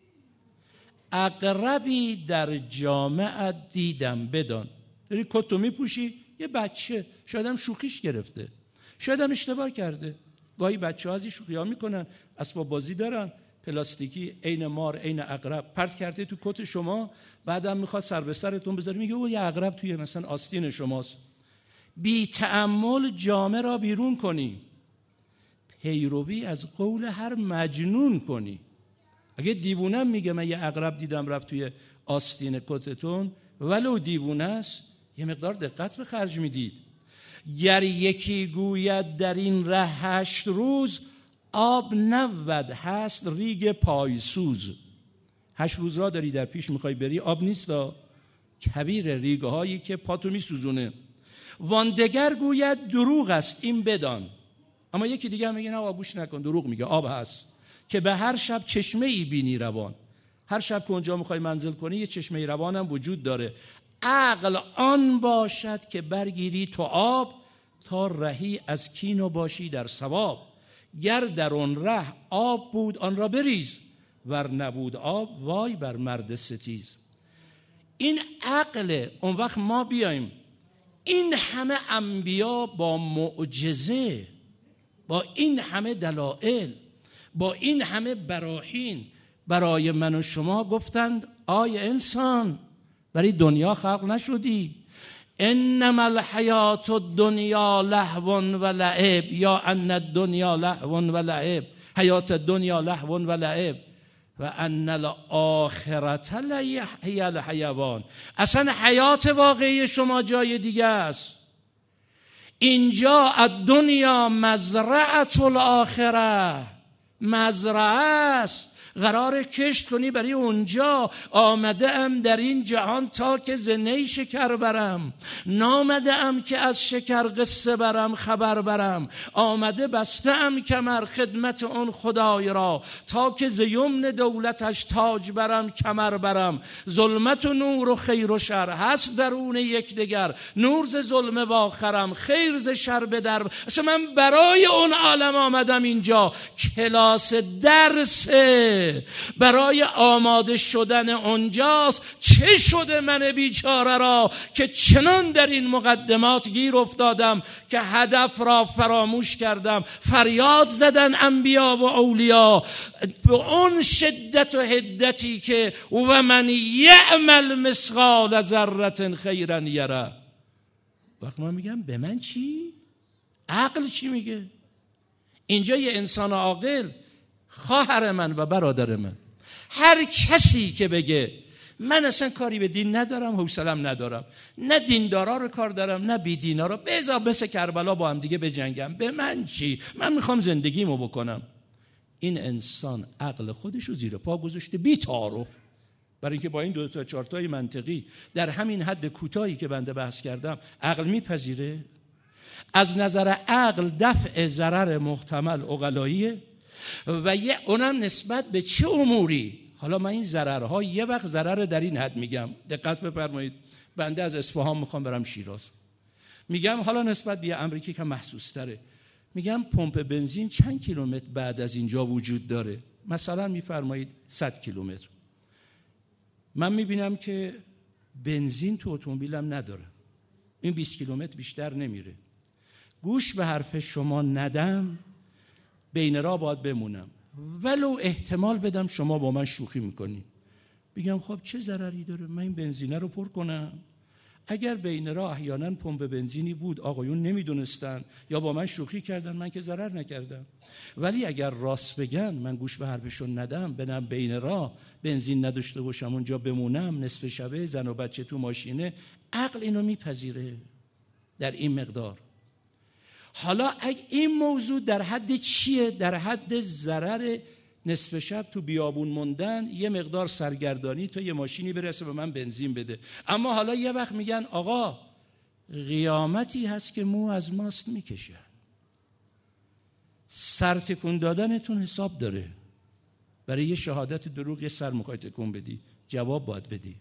عقربی در جامعت دیدم بدان. داری کتو میپوشی، یه بچه شاید هم شوخیش گرفته، شاید هم اشتباه کرده. گاهی بچه ها از این شوخی ها میکنن، اسباب بازی دارن پلاستیکی عین مار عین عقرب پرت کرده تو کت شما، بعدم میخواد سر به سرتون بذاره، میگه او یه عقرب توی مثلا آستین شماست. بی تأمل جامه را بیرون کنی، پیروی از قول هر مجنون کنی. اگه دیوونم میگه من یه عقرب دیدم رفت توی آستین کتتون، ولو دیوونه است یه مقدار دقت به خرج میدید. گر یکی گوید در این ره 8 روز، آب 90 هست ریگ پایسوز. 8 روز را داری در پیش میخوای بری، آب نیستا، کبیر ریگه هایی که پاتو میسوزونه. واندگر گوید دروغ است این بدان، اما یکی دیگه میگه نه آب گوش نکن، دروغ میگه، آب هست که به هر شب چشمه ای بینی روان. هر شب که اونجا میخوای منزل کنی یه چشمه روان هم وجود داره. عقل آن باشد که برگیری تو آب، تا رهی از کین و باشی در ثواب. گر در اون ره آب بود آن را بریز، ور نبود آب وای بر مرد ستیز. این عقله. اون وقت ما بیایم این همه انبیا با معجزه، با این همه دلائل، با این همه براهین برای من و شما گفتند آی انسان برای دنیا خلق نشدی، انما الحیات الدنیا لهو و لعب، یا ان الدنیا لهو و لعب، حیات دنیا لهو و لعب و ان الاخرة هی الحیوان. اصلا حیات واقعی شما جای دیگه است. اینجا الدنیا مزرعة الاخره، مزرعه است، قرار کشت کنی برای اونجا. آمده ام در این جهان تا که زنی شکر برم، نامده ام که از شکر قصه برم خبر برم. آمده بسته ام کمر خدمت اون خدای را، تا که ز یمن دولتش تاج برم کمر برم. ظلمت و نور و خیر و شر هست درون یکدیگر، نور ز ظلم واخرم، خیر ز شر بدر. اصلا من برای اون عالم آمدم اینجا، کلاس درسه، برای آماده شدن اونجاست. چه شده من بیچاره را که چنان در این مقدمات گیر افتادم که هدف را فراموش کردم. فریاد زدن انبیا و اولیا به اون شدت و حدتی که و من یعمل مثقال ذره خیرا یره. وقت من میگم به من چی؟ عقل چی میگه؟ اینجا یه انسان عاقل، خواهر من و برادر من، هر کسی که بگه من اصلا کاری به دین ندارم، حوصله‌ام ندارم، نه دیندارا رو کار دارم نه بی دینا رو، بذار مثل کربلا با هم دیگه بجنگم، به من چی؟ من میخوام زندگیمو بکنم. این انسان عقل خودش رو زیر پا گذاشته بی تعارف، برای اینکه با این 2 تا 4 تای منطقی در همین حد کوتاهی که بنده بحث کردم عقل میپذیره. از نظر عقل دفع ضرر محتمل عقلاییه و اونم نسبت به چه اموری. حالا من این ضررها یه وقت ضرر در این حد میگم، دقت بفرمایید. بنده از اصفهان میخوام برم شیراز، میگم حالا نسبت به امریکا که محسوس تره، میگم پمپ بنزین چند کیلومتر بعد از اینجا وجود داره؟ مثلا میفرمایید 100 کیلومتر. من میبینم که بنزین تو اتومبیلم نداره، این 20 کیلومتر بیشتر نمیره. گوش به حرف شما ندم، بین راه باید بمونم، ولو احتمال بدم شما با من شوخی میکنی. بگم خب چه ضرری داره من این بنزینه رو پر کنم؟ اگر بین راه احیانا پمپ بنزینی بود آقایون نمیدونستن یا با من شوخی کردن، من که ضرر نکردم. ولی اگر راست بگن من گوش به حرفشون ندم، برم بین راه بنزین نداشته باشم اونجا بمونم نصف شبه، زن و بچه تو ماشینه، عقل اینو میپذیره در این مقدار؟ حالا اگه این موضوع در حد چیه؟ در حد ضرر نصف شب تو بیابون موندن، یه مقدار سرگردانی تا یه ماشینی برسه به من بنزین بده. اما حالا یه وقت میگن آقا قیامتی هست که مو از ماست میکشه، سر تکون دادنتون حساب داره. برای یه شهادت دروغ یه سر میخوای تکون بدی، جواب باید بدی.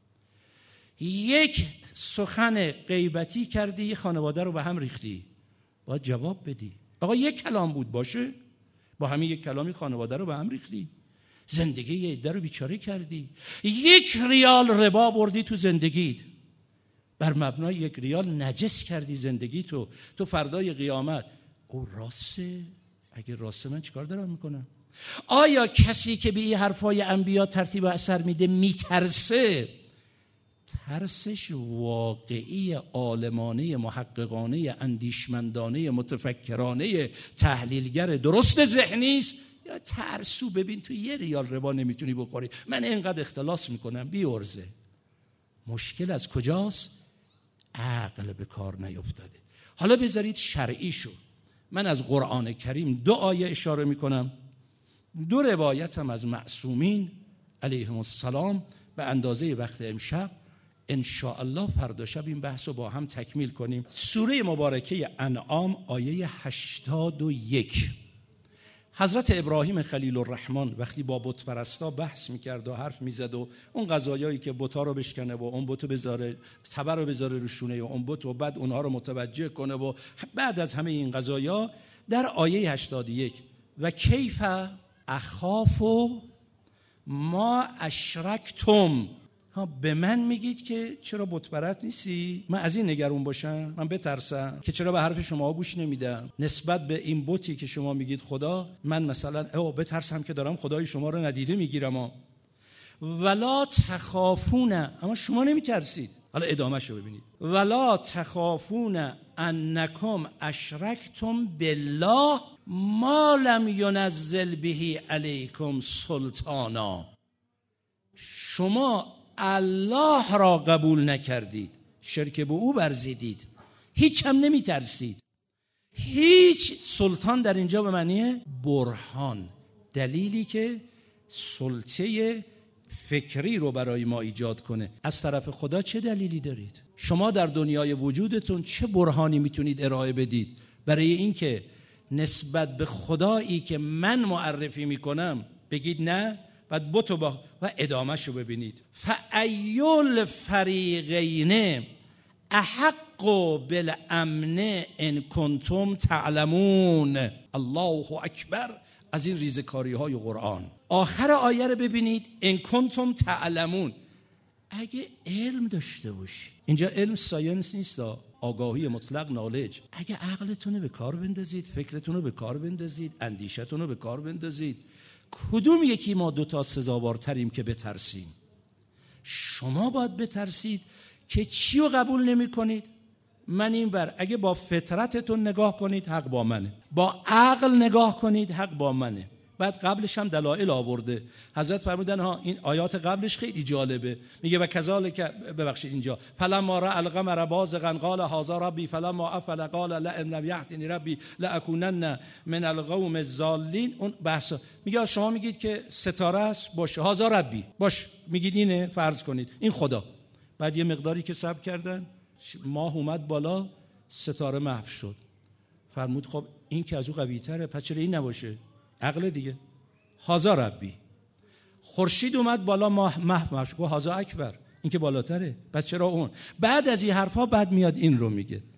یک سخن غیبتی کردی، یه خانواده رو به هم ریختی، باید جواب بدی. آقا یک کلام بود باشه، با همین یک کلامی خانواده رو به هم ریختی، زندگی یه عده رو بیچاره کردی. 1 ریال ربا بردی تو زندگیت، بر مبنای 1 ریال نجس کردی زندگی تو فردای قیامت او راسته؟ اگه راسته من چیکار دارم میکنم؟ آیا کسی که به این حرفای انبیا ترتیب و اثر میده میترسه؟ ترسش واقعی، عالمانه، محققانه، اندیشمندانه، متفکرانه، تحلیلگر درست ذهنی است، یا ترسو ببین تو 1 ریال ربا نمیتونی بخوری، من اینقدر اختلاس میکنم بیارزه. مشکل از کجاست؟ عقل به کار نیفتاده. حالا بذارید شرعی شو. من از قرآن کریم 2 آیه اشاره میکنم، 2 روایت هم از معصومین علیهم السلام به اندازه وقت امشب. انشاءالله فردا شب این بحث رو با هم تکمیل کنیم. سوره مبارکه انعام آیه 81. حضرت ابراهیم خلیل الرحمن وقتی با بت پرستا بحث میکرد و حرف میزد و اون قضایایی که بتا رو بشکنه و اون بتو بذاره، تبر رو بذاره رو شونه اون بت و بعد اونها رو متوجه کنه، و بعد از همه این قضایا در آیه 81 و کیف اخاف ما اشرکتم، به من میگید که چرا بت پرست نیستی؟ من از این نگران باشم؟ من بترسم که چرا به حرف شما گوش نمیدم نسبت به این بتی که شما میگید خدا؟ من مثلا بترسم که دارم خدای شما رو ندیده میگیرم. ولا تخافون، اما شما نمیترسید. حالا ادامه‌شو ببینید. ولا تخافون انکم اشرکتم بالله ما لم ینزل به علیکم سلطانا. شما الله را قبول نکردید، شرک به او ورزیدید، هیچ هم نمی ترسید. هیچ سلطان در اینجا به معنی برهان، دلیلی که سلطه فکری رو برای ما ایجاد کنه. از طرف خدا چه دلیلی دارید؟ شما در دنیای وجودتون چه برهانی میتونید ارائه بدید برای اینکه نسبت به خدایی که من معرفی میکنم بگید نه؟ بعد بتو با و ادامهشو ببینید. فایل فریقین احق بالامن ان کنتم تعلمون. الله اکبر از این ریزکاری های قرآن. آخر آیه رو ببینید، ان کنتم تعلمون، اگه علم داشته باشی. اینجا علم ساینس نیست، آگاهی مطلق، نالج. اگه عقلتون رو به کار بندازید، فکرتون رو به کار بندازید، اندیشتون رو به کار بندازید، کدوم یکی ما 2 تا سزاوارتریم که بترسیم؟ شما باید بترسید که چی رو قبول نمی کنید؟ من این بر اگه با فطرتتون نگاه کنید حق با منه، با عقل نگاه کنید حق با منه. بعد قبلش هم دلایل آورده. حضرت فرمودن این آیات قبلش خیلی جالبه، میگه و کذالک، ببخشید اینجا فلما را القمر بازغا قال هذا ربی فلما افل قال لئن لم یهدنی ربی لاکونن من القوم الضالین. اون بحث میگه شما میگید که ستاره است، باشه هذا ربی، باشه میگید اینه، فرض کنید این خدا. بعد یه مقداری که صبر کردن ماه اومد بالا، ستاره محو شد. فرمود خب این که از او قوی تره، پس چرا این نباشه؟ عقل دیگه. هازا ربی. خورشید اومد بالا، ماه محو شد، هازا اکبر، این که بالاتره، پس چرا اون؟ بعد از این حرفا بعد میاد این رو میگه.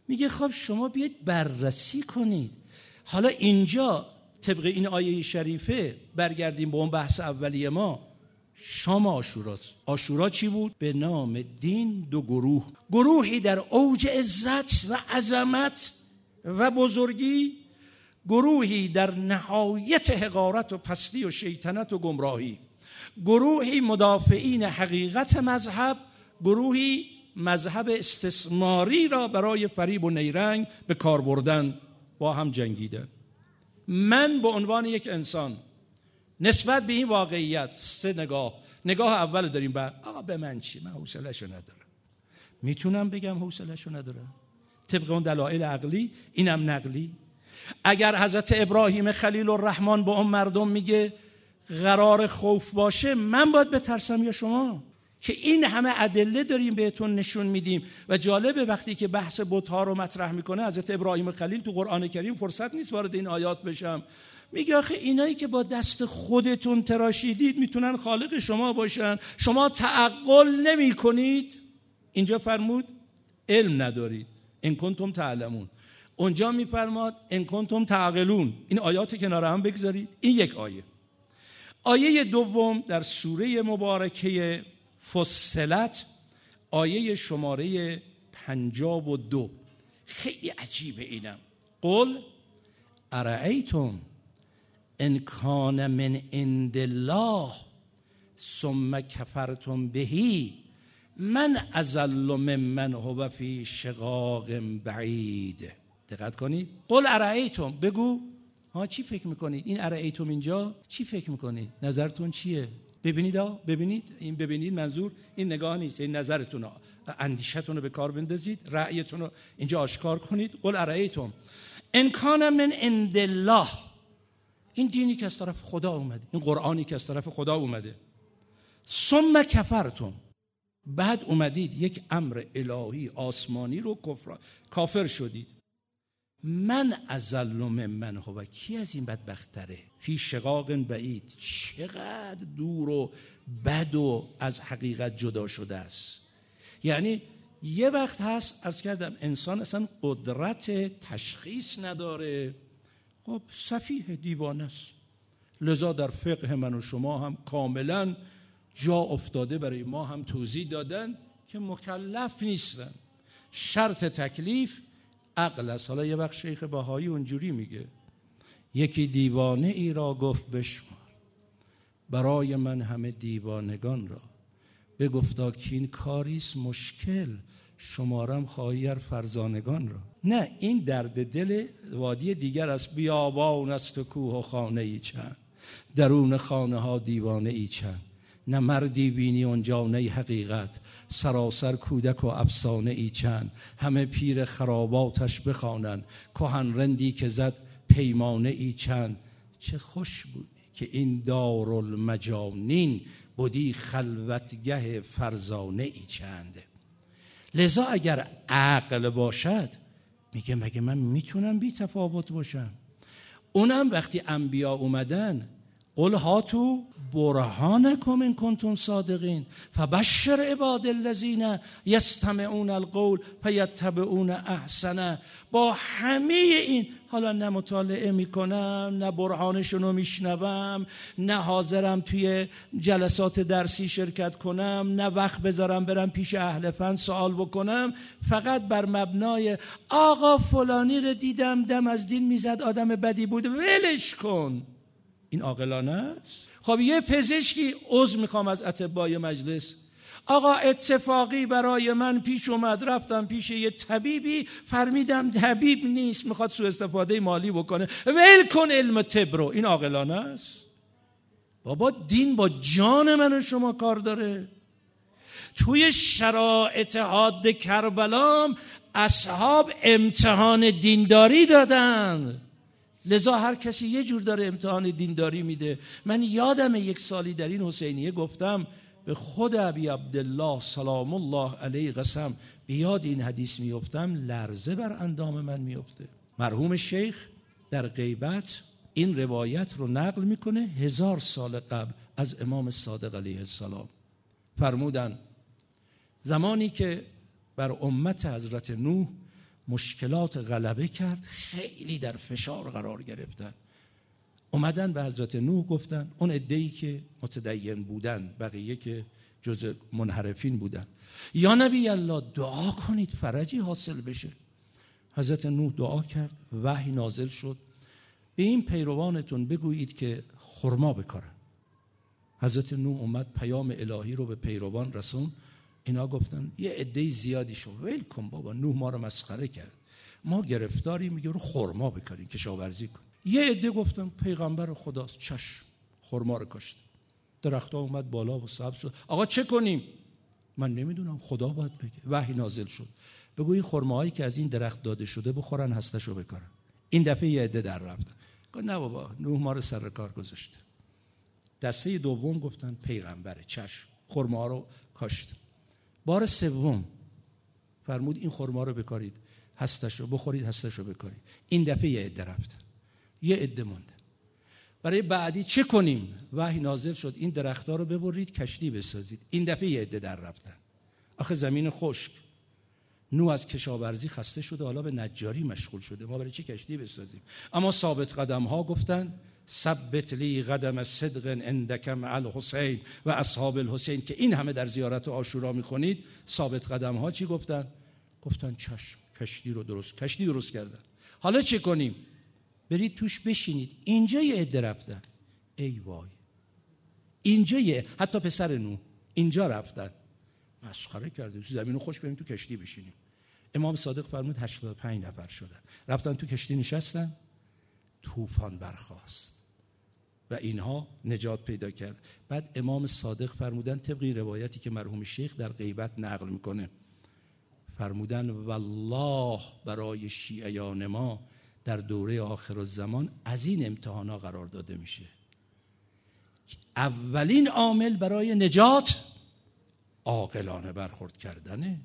میگه خب شما بیاید بررسی کنید. حالا اینجا طبق این آیه شریفه برگردیم به اون بحث اولیه ما، شام عاشوراست. عاشورا چی بود؟ به نام دین دو گروه، گروهی در اوج عزت و عظمت و بزرگی، گروهی در نهایت حقارت و پستی و شیطنت و گمراهی، گروهی مدافعین حقیقت مذهب، گروهی مذهب استثماری را برای فریب و نیرنگ به کار بردن، با هم جنگیدن. من به عنوان یک انسان نسبت به این واقعیت 3 نگاه اول داریم. آقا به من چی؟ من حوصله‌شو ندارم. میتونم بگم حوصله‌شو ندارم طبق اون دلایل عقلی، اینم نقلی. اگر حضرت ابراهیم خلیل الرحمن به اون مردم میگه قرار خوف باشه، من باید بترسم یا شما؟ که این همه ادله داریم بهتون نشون میدیم. و جالبه وقتی که بحث بت‌ها رو مطرح میکنه حضرت ابراهیم خلیل تو قرآن کریم، فرصت نیست وارد این آیات بشم، میگه آخه اینایی که با دست خودتون تراشیدید میتونن خالق شما باشن، شما تعقل نمی کنید. اینجا فرمود علم ندارید، ان کنتم تعلمون. اونجا میفرماد ان کنتم تعقلون. این آیات کنار هم بگذارید. این یک آیه. آیه دوم در سوره مبارکه فصلت، آیه شماره 52، خیلی عجیبه اینم. قل ارأیتم ان کان من عند الله ثم کفرتم بهی من اضل ممن هو فی شقاق بعید. دقت کنید. قل ارأیتم، بگو چی فکر میکنید؟ این ارأیتم اینجا چی فکر میکنید؟ نظرتون چیه؟ ببینید این ببینید منظور این نگاه نیست، این نظرتون، اندیشتون رو به کار بندازید، رأیتون رو اینجا آشکار کنید. قل ارأیتم ان کان من عند الله، این دینی که از طرف خدا اومده، این قرآنی که از طرف خدا اومده، ثم کفرتم، بعد اومدید یک امر الهی آسمانی رو کافر شدید، من اضل ممن هو، کی از این بدبختره؟ فی شقاق بعید، چقدر دور و بد و از حقیقت جدا شده است. یعنی یه وقت هست عرض کردم انسان اصلا قدرت تشخیص نداره، خب سفیه، دیوانه است. لذا در فقه من و شما هم کاملا جا افتاده، برای ما هم توضیح دادن که مکلف نیستن، شرط تکلیف عقل است. حالا یه وقت شیخ بهایی اونجوری میگه یکی دیوانه ای را گفت بشمار، برای من همه دیوانگان را بگفتا که این کاریست مشکل، شمارم خواهی فرزانگان را. نه، این درد دل وادی دیگر است. بیابان است و کوه و خانه ای چند، درون خانه ها دیوانه ای چند، نه مردی بینی اونجا نه حقیقت، سراسر کودک و افسانه ای چند، همه پیر خراباتش بخوانند، کهن رندی که زد پیمانه ای چند. چه خوش بود که این دارالمجانین بودی خلوتگه فرزانه ای چند. لذا اگر عقل باشد میگه مگه من میتونم بی تفاوت باشم؟ اونم وقتی انبیا اومدن قل هاتو برهانکم ان کنتم صادقین فبشر عباد الذین یستمعون القول فیتبعون احسنه. با همه این حالا نه مطالعه میکنم، نه برهانشون رو میشنوم، نه حاضرم توی جلسات درسی شرکت کنم، نه وقت بذارم برم پیش اهل فن سوال بکنم، فقط بر مبنای آقا فلانی رو دیدم دم از دین میزد آدم بدی بود ولش کن، این عاقلانه است؟ خب یه پزشکی عذر میخوام از اطبای مجلس، آقا اتفاقی برای من پیش اومد، رفتم پیش یه طبیبی، فرمیدم طبیب نیست، میخواد سوء استفاده مالی بکنه، ول کن علم طب رو، این عاقلانه است؟ بابا دین با جان من و شما کار داره. توی شرایط حاد کربلام اصحاب امتحان دینداری دادن، لذا هر کسی یه جور داره امتحان دینداری میده. من یادم یک سالی در این حسینیه گفتم به خود ابی عبدالله سلام الله علیه قسم، به یاد این حدیث میافتم لرزه بر اندام من میفته. مرحوم شیخ در غیبت این روایت رو نقل میکنه 1000 سال قبل از امام صادق علیه السلام. فرمودن زمانی که بر امت حضرت نوح مشکلات غلبه کرد، خیلی در فشار قرار گرفتن. اومدن به حضرت نوح گفتن، اون عده‌ای که متدین بودن، بقیه که جزء منحرفین بودن، یا نبی الله دعا کنید فرجی حاصل بشه. حضرت نوح دعا کرد، وحی نازل شد، به این پیروانتون بگویید که خرما بکارن. حضرت نوح اومد پیام الهی رو به پیروان رسون. اینا گفتن یه عده زیادی شو، ول کن بابا، نوح ما رو مسخره کرد، ما گرفتاری، میگه رو خرما بکارین، کشاورزی کن. یه عده گفتن پیغمبر خداست، چشم، خرما رو کاشت، درخت‌ها اومد بالا و سبز شد. آقا چه کنیم؟ من نمیدونم، خدا باید بگه. وحی نازل شد، بگو این خرماهایی که از این درخت داده شده بخورن، هستشو بکارن. این دفعه یه عده در رفتن، گفت نه بابا، نوح ما رو سر کار گذاشته. دسته دوم گفتن پیغمبره، چشم، خرما رو کاشت. بار سوم فرمود این خرما رو بکارید، هستشو بخورید، هستشو بکارید. این دفعه یه عده رفتن، یه عده مونده. برای بعدی چه کنیم؟ وحی نازل شد این درخت‌ها رو ببرید کشتی بسازید. این دفعه یه عده در رفتن. آخه زمین خشک، نوح از کشاورزی خسته شده، حالا به نجاری مشغول شده، ما برای چه کشتی بسازیم؟ اما ثابت قدم ها گفتن ثبت لی قدم صدق عندک مع الحسین و اصحاب الحسین، که این همه در زیارت عاشورا میکنید. ثابت قدم ها چی گفتن؟ گفتن چشم، کشتی درست کردن. حالا چه کنیم؟ برید توش بشینید. اینجا یه عده رفتن، ای وای، اینجا حتی پسر نوح اینجا رفتن، مسخره کردیم، تو زمین خوش بریم تو کشتی بشینیم. امام صادق فرمود 85 نفر شدن، رفتن تو کشتی نشستن، طوفان برخاست و اینها نجات پیدا کرد. بعد امام صادق فرمودن طبقی روایتی که مرحوم شیخ در غیبت نقل میکنه، فرمودن والله برای شیعیان ما در دوره آخرالزمان از این امتحانا قرار داده میشه. اولین عامل برای نجات عاقلانه برخورد کردنه،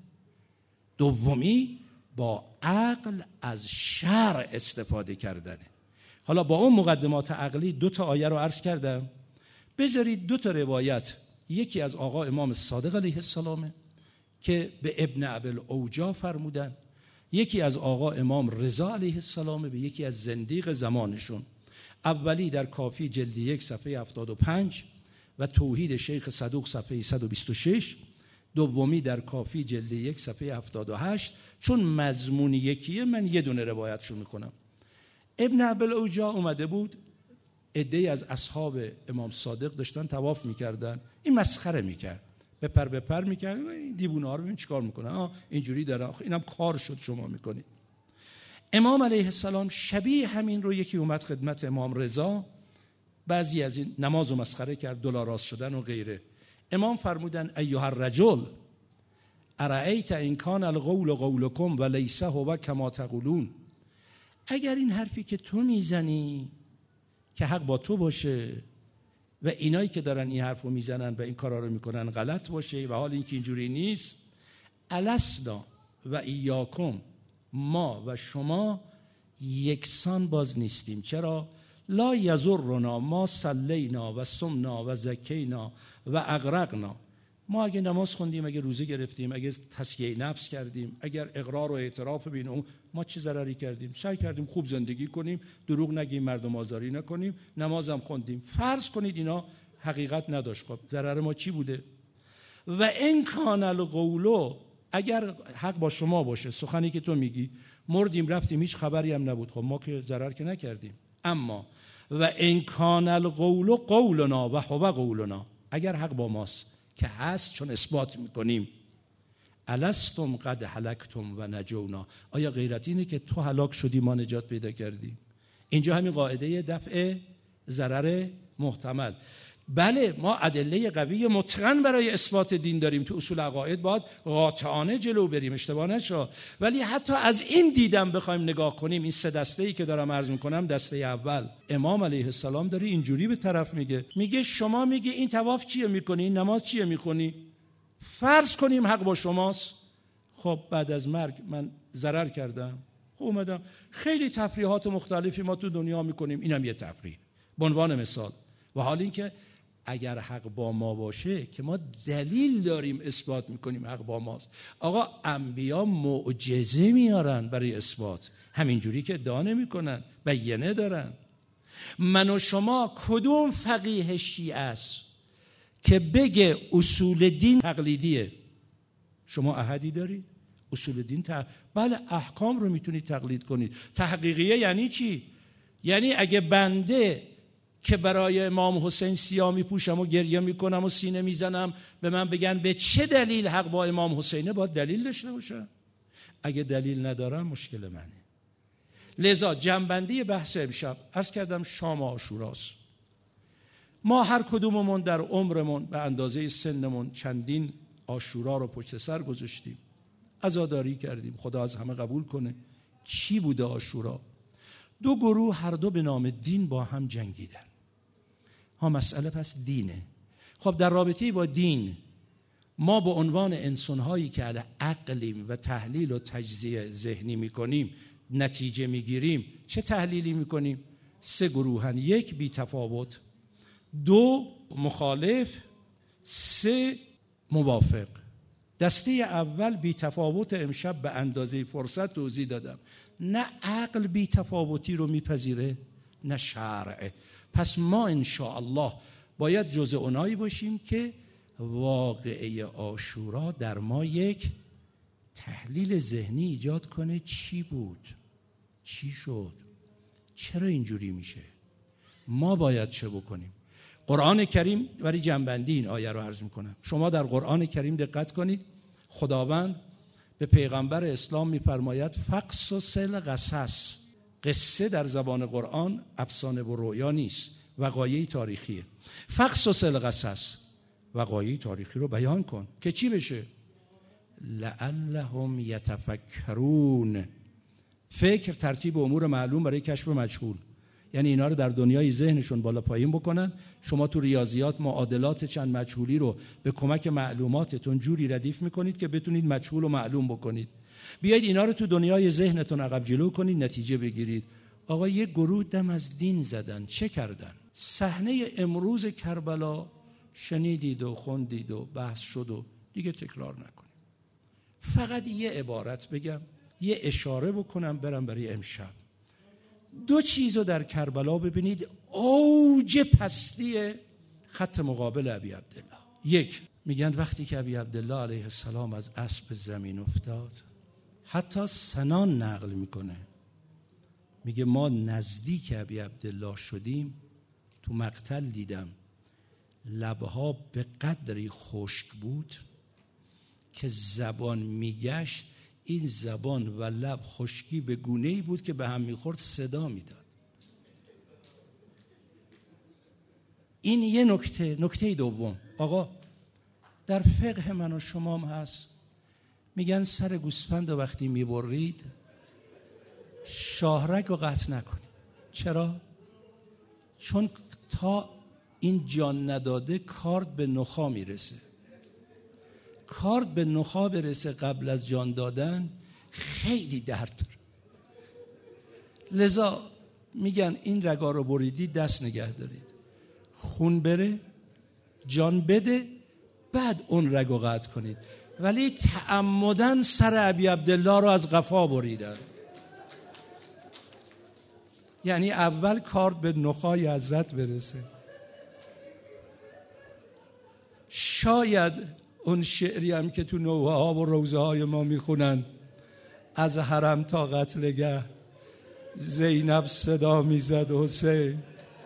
دومی با عقل از شرع استفاده کردنه. حالا با اون مقدمات عقلی 2 تا آیه رو عرض کردم، بذارید 2 تا روایت، یکی از آقا امام صادق علیه السلام که به ابن ابوالعوجا فرمودن، یکی از آقا امام رضا علیه السلام به یکی از زندیق زمانشون. اولی در کافی جلد 1 صفحه 75 و توحید شیخ صدوق صفحه 126، دومی در کافی جلد 1 صفحه 78. چون مضمون یکیه من یه دونه روایتشو میکنم. ابن ابوالعوجا اومده بود، عده‌ای از اصحاب امام صادق داشتن طواف میکردن، این مسخره میکرد، بپر میکرد، این دیوونه ها رو ببین چیکار میکنن، اینجوری دارن، اینم کار شد شما میکنید. امام علیه السلام شبیه همین رو یکی اومد خدمت امام رضا، بعضی از این نماز و مسخره کرد، دلاراز شدن و غیره. امام فرمودن ایها الرجل ارأیت ان کان القول قولکم و لیس هو کما تقولون، اگر این حرفی که تو میزنی که حق با تو باشه و اینایی که دارن این حرفو میزنن و این کارا رو میکنن غلط باشه و حال این که اینجوری نیست، الاسنا و ایاکم، ما و شما یکسان باز نیستیم. چرا؟ لا یضرنا ما صلینا و صمنا و زکینا و اغرقنا، ما اگه نماز خوندیم، اگه روزه گرفتیم، اگه تزکیه نفس کردیم، اگر اقرار و اعتراف بین ما چه ضرری کردیم؟ سعی کردیم خوب زندگی کنیم، دروغ نگیم، مردم آزاری نکنیم، نمازم خوندیم. فرض کنید اینا حقیقت نداشت، خب ضرر ما چی بوده؟ و ان کان القول، اگر حق با شما باشه، سخنی که تو میگی، مردیم رفتیم هیچ خبری هم نبود، خب ما که ضرر که نکردیم. اما و ان کان القول قولنا و هو قولنا، اگر حق با ماست که هست، چون اثبات میکنیم، الستم قد هلکتم و نجونا، آیا غیرت اینه که تو هلاک شدی ما نجات پیدا کردیم؟ اینجا همین قاعده دفع ضرر محتمل. بله ما ادله قوی متقن برای اثبات دین داریم، تو اصول عقاید باید قاطعانه جلو بریم، اشتباه نشه. ولی حتی از این دیدم بخوایم نگاه کنیم، این 3 دسته‌ای که دارم عرض میکنم، دسته اول امام علیه السلام داره اینجوری به طرف میگه شما میگی این طواف چیه میکنی، این نماز چیه میکنی؟ فرض کنیم حق با شماست، خب بعد از مرگ من ضرر کردم، خب اومدم خیلی تفریحات مختلفی ما تو دنیا میکنیم، اینم یه تفریح به عنوان مثال، و حال این که اگر حق با ما باشه که ما دلیل داریم اثبات میکنیم حق با ماست. آقا انبیا معجزه میارن برای اثبات، همینجوری که ادعا نمیکنن، بیانه دارن. من و شما کدوم فقیه شیعه است که بگه اصول دین تقلیدیه؟ شما احدی دارید؟ اصول دین بله، احکام رو میتونید تقلید کنید. تحقیقیه یعنی چی؟ یعنی اگه بنده که برای امام حسین سیاه میپوشم و گریه میکنم و سینه میزنم به من بگن به چه دلیل حق با امام حسینه، باید دلیل داشته باشم. اگه دلیل ندارم مشکل منه. لذا جنبندی بحث امشب عرض کردم شام عاشوراست. ما هر کدوممون در عمرمون به اندازه سنمون چندین عاشورا رو پشت سر گذاشتیم، عزاداری کردیم، خدا از همه قبول کنه. چی بوده عاشورا؟ دو گروه هر دو به نام دین با هم جنگیدن. مسئله پس دینه. خب در رابطه با دین ما به عنوان انسان‌هایی که علی عقلیم و تحلیل و تجزیه ذهنی می‌کنیم، نتیجه می‌گیریم، چه تحلیلی می‌کنیم؟ 3 گروهن: 1 بی تفاوت، 2 مخالف، 3 موافق. دسته اول بی تفاوت امشب به اندازه فرصت توضیح دادم. نه عقل بی تفاوتی رو میپذیره نه شرع. پس ما انشاءالله باید جزء اونایی باشیم که واقعه عاشورا در ما یک تحلیل ذهنی ایجاد کنه. چی بود؟ چی شد؟ چرا اینجوری میشه؟ ما باید چه بکنیم؟ قرآن کریم، برای جنبندی این آیه رو عرض میکنم، شما در قرآن کریم دقت کنید، خداوند به پیغمبر اسلام میفرماید فقصص القصص. قصه در زبان قرآن افسانه و رویا نیست، وقایع تاریخیه. فقصص القصص، وقایع تاریخی رو بیان کن که چی بشه؟ لعلهم یتفکرون. فکر ترتیب امور معلوم برای کشف مجهول، یعنی اینا رو در دنیای ذهنشون بالا پایین بکنن. شما تو ریاضیات معادلات چند مجهولی رو به کمک معلوماتتون جوری ردیف میکنید که بتونید مجهول رو معلوم بکنید. بیایید اینا رو تو دنیای ذهنتون عقب جلو کنید، نتیجه بگیرید. آقا یک گروه دم از دین زدن. چه کردن؟ صحنه امروز کربلا شنیدید و خوندید و بحث شد و دیگه تکرار نکنید. فقط یه عبارت بگم، یه اشاره بکنم برم برای امشب. 2 چیزو در کربلا ببینید اوج پستی خط مقابل ابی عبدالله. 1 میگن وقتی که ابی عبدالله علیه السلام از اسب زمین افتاد، حتی سنان نقل میکنه، میگه ما نزدیک ابی عبدالله شدیم، تو مقتل دیدم لبها به قدری خشک بود که زبان میگشت، این زبان و لب خشکی به گونه‌ای بود که به هم میخورد صدا میداد. این یه نکته. نکته دوم، آقا در فقه من و شما هم هست، میگن سر گوسفند وقتی میبرید شاهرگ رو قطع نکنید. چرا؟ چون تا این جان نداده کارد به نخا میرسه. کارد به نخا برسه قبل از جان دادن خیلی درد داره. لذا میگن این رگا رو بریدی دست نگه دارید، خون بره، جان بده، بعد اون رگو قطع کنید. ولی تعمدن سر ابی عبدالله رو از قفا بریدن، یعنی اول کارد به نخای حضرت برسه. شاید اون شعری هم که تو نوحه ها و روزه های ما میخونن، از حرم تا قتلگه زینب صدا میزد حسین،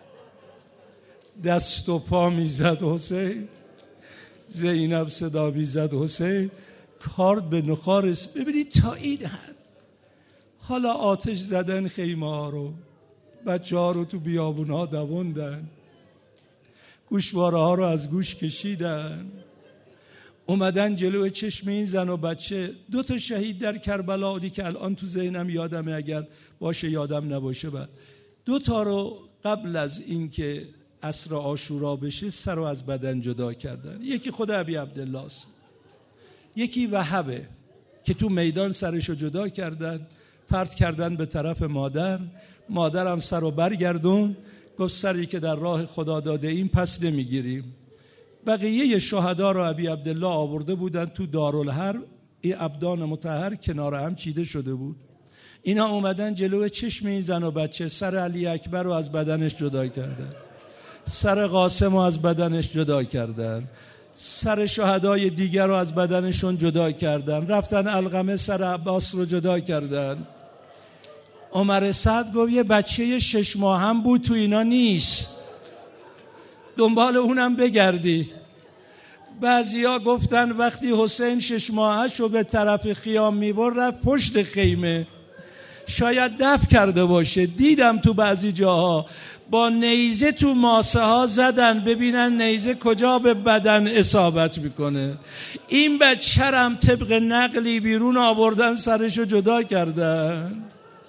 دست و پا میزد حسین، زینب صدا میزد حسین، کارد به نخارس. ببینید تا این حد. حالا آتش زدن خیمه ها رو، بچه ها رو تو بیابون ها دووندن، گوشواره ها رو از گوش کشیدن، اومدن جلوی چشم این زن و بچه. 2 تا شهید در کربلا بودی که الان تو ذهنم یادمه، اگر باشه یادم نباشه بعد. 2 تا رو قبل از این که عصر عاشورا بشه سر رو از بدن جدا کردن. یکی خود ابی عبدالله است، یکی وهبه که تو میدان سرشو جدا کردن، پرت کردن به طرف مادر. مادرم سر رو برگردون، گفت سری که در راه خدا داده این پس نمیگیریم. بقیه شهدا رو ابی عبدالله آورده بودن تو دارالحرب، این ابدان مطهر کنار هم چیده شده بود. اینا اومدن جلو چشم این زن و بچه سر علی اکبر رو از بدنش جدا کردن، سر قاسم رو از بدنش جدا کردن، سر شهدای دیگر رو از بدنشون جدا کردن، رفتن علقمه سر عباس رو جدا کردن. عمر سعد گفت یه بچه 6 ماه هم بود تو اینا نیست، دنبال اونم بگردید. بعضیا گفتن وقتی حسین 6 ماهش رو به طرف خیام میبرد رفت پشت خیمه، شاید دفع کرده باشه. دیدم تو بعضی جاها با نیزه تو ماسه ها زدن ببینن نیزه کجا به بدن اصابت میکنه. این بچه‌رم طبق نقلی بیرون آوردن سرشو جدا کردن.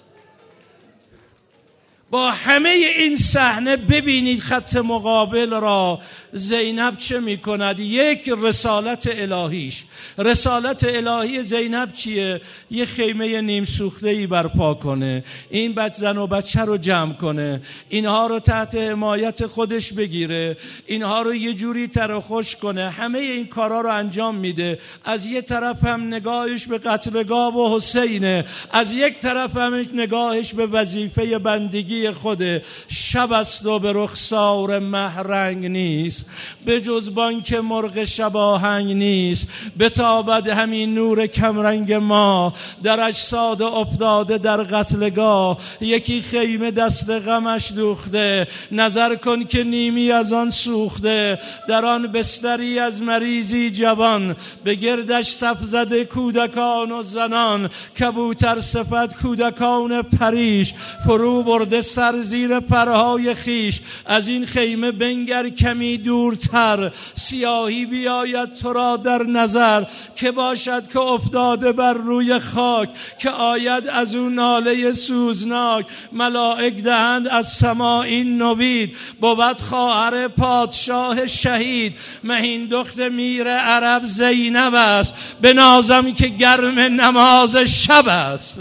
با همه این صحنه ببینید خط مقابل را زینب چه میکند. یک رسالت الهیش. رسالت الهی زینب چیه؟ یه خیمه نیم سوخته‌ای برپا کنه، این زن و بچه رو جمع کنه، اینها رو تحت حمایت خودش بگیره، اینها رو یه جوری تر خوش کنه. همه این کارا رو انجام میده. از یه طرف هم نگاهش به قتلگاه و حسینه، از یک طرف هم نگاهش به وظیفه بندگی خوده. شب است و به رخسار مه رنگ نیست، به جز بانک مرغ شباهنگ نیست. بتابد همین نور کمرنگ ما در اجساد افتاده در قتلگاه. یکی خیمه دست غمش دوخته، نظر کن که نیمی از آن سوخته. در آن بستری از مریضی جوان، به گردش صف زده کودکان و زنان. کبوتر صفت کودکان پریش، فرو برده سر زیر پرهای خیش. از این خیمه بنگر کمی دورتر، سیاهی بیاید تو را در نظر. که باشد که افتاده بر روی خاک، که آید از اون ناله سوزناک. ملائک دهند از سما این نوید، بود خواهر پادشاه شهید. مهین دخت میر عرب زینب است، به نازم که گرم نماز شب است.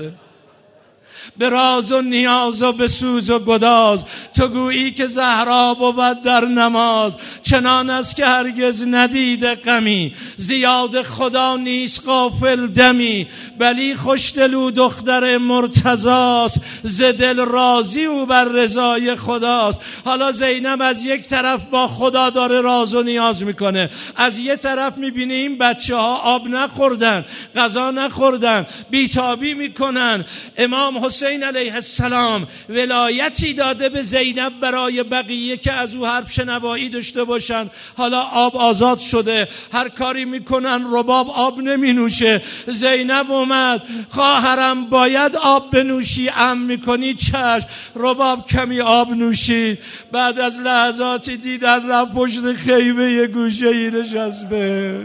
به راز و نیاز و به سوز و گداز، تو گویی که زهرا بود در نماز. چنان است که هرگز ندیده غمی، زیاد خدا نیست غافل دمی. بلی خوشدلو دختر مرتضاست، ز دل راضی او بر رضای خداست. حالا زینب از یک طرف با خدا داره راز و نیاز میکنه، از یک طرف میبینه این بچه ها آب نخوردن، غذا نخوردن، بیتابی میکنن. امام حسین علیه السلام ولایتی داده به زینب برای بقیه که از او حرف شنوایی داشته باشن. حالا آب آزاد شده، هر کاری میکنن رباب آب نمی نوشه. زینب اومد، خواهرم باید آب بنوشی، ام میکنی چشم. رباب کمی آب نوشید. بعد از لحظاتی دیدن رفت پشت خیمه یه گوشه ای نشسته.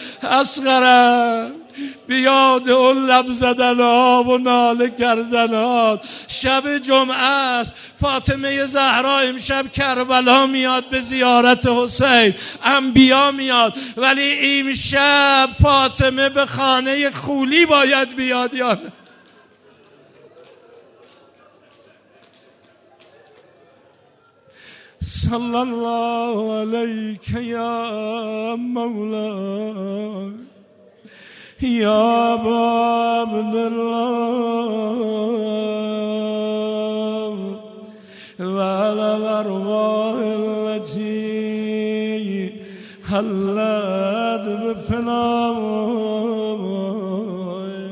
اصغرم بیاد اون لب زدن ها و ناله کردن ها. شب جمعه است، فاطمه زهرا امشب کربلا میاد به زیارت حسین، انبیا میاد، ولی امشب فاطمه به خانه خولی باید بیاد یا نه؟ صلی الله علیک یا مولا یا ابا عبدالله و علی الارواح التي حلت بفنای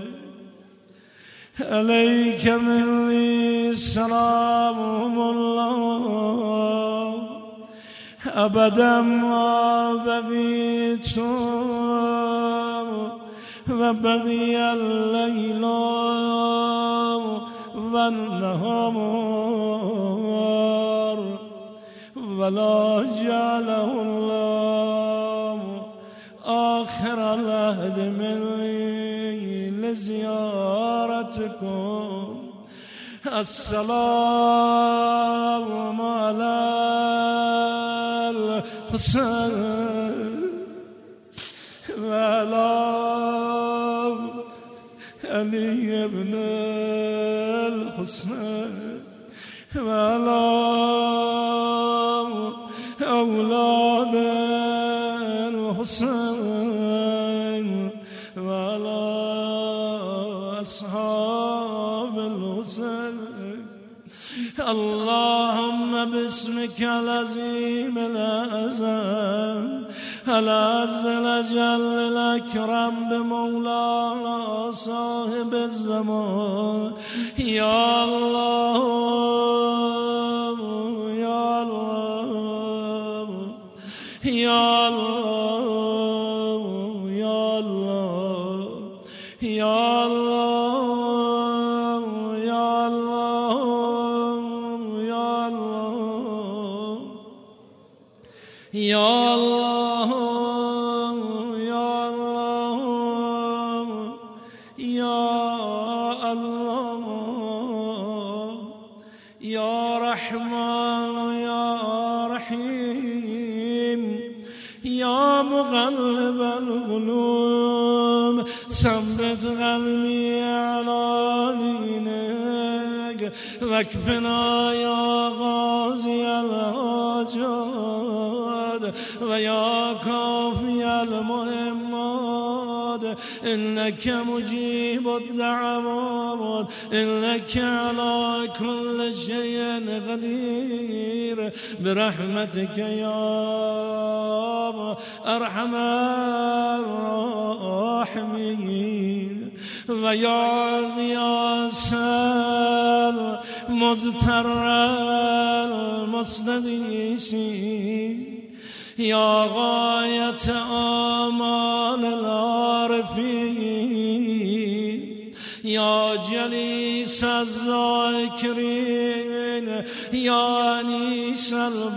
علیک منی سلام الله ابدا ما بقیت و بقی اللیل و النهار ولا جعله الله آخر العهد منی لزیارتکم. السلام علی الحسین و علی علی ابن الحسین وعلى أولاد الحسين وعلى أصحاب الحسين. اللهم باسمك العظيم الأعظم العز الأجل الأكرم بمولانا صاحب الزمان، يا الله يا الله يا الله يا الله يا الله يا الله يا الله يا الله يا رحمن يا رحيم يا مغلب القلوب ثبت قلبي على دينك واكفنا يا غازي الحاجات ويا كافي المهمات، إنك مجيب الدعوات، إنك على كل شيء قدير، برحمتك يا أرحم الراحمين. ويا غياث المضطر المستغيثين، يا غاية آمال العارفين، يا جليس الذاكرين، يا أنيس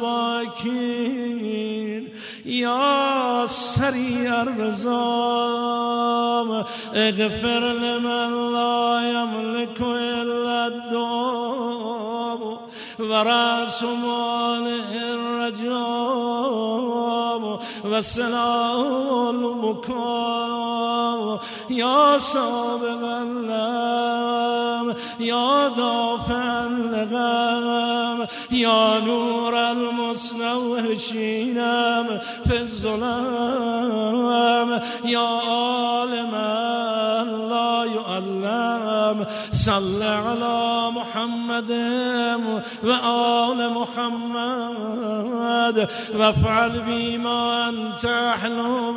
الباكين، يا سريع الرزام، اغفر لمن لا يملك إلا الدعاء ورأس ماله الرجاء وسلام البكاء، يا سابق اللام، يا دافع اللغام، يا نور المستوحشين في الظلام، يا عالم لا يعلم، صل على محمد وآل محمد وافعل بما أنت أحلم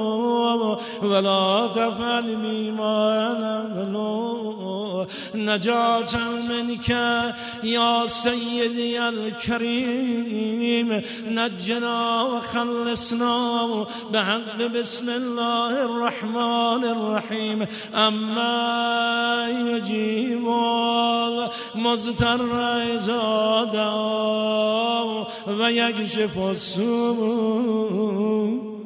ولا تفعل بما نحلم، نجاة منك يا سيدي الكريم، نجنا وخلصنا بحق بسم الله الرحمن الرحيم. أما يجيب المضطر إذا دعاه ويكشف السوء.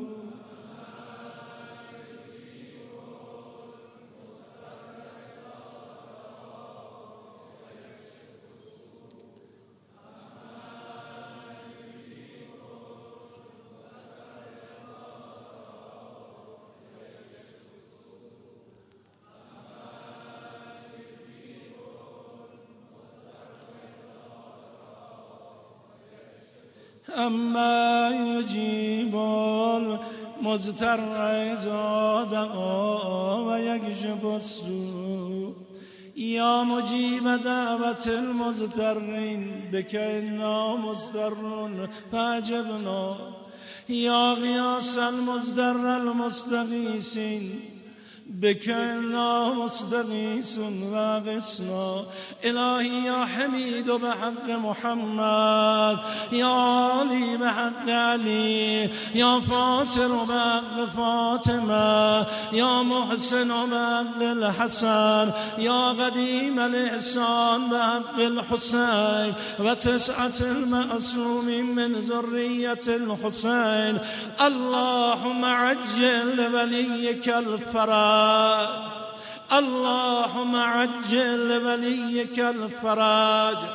أما يجيب المضطر إذا دعاه ويكشف السوء، يا مجيب دعوة المضطرين بك إنا مضطرون فأجبنا، يا غياث المضطر المستغيثين بك إنا مستغيث واغثنا. إلهي يا حميد بحق محمد، يا علي بحق علي، يا فاطر بحق فاطمة، يا محسن بحق الحسن، يا قديم الإحسان بحق الحسين، وتسعة المعصومين من ذرية الحسين. اللهم عجل وليك الفرج، اللهم عجل وليك الفرج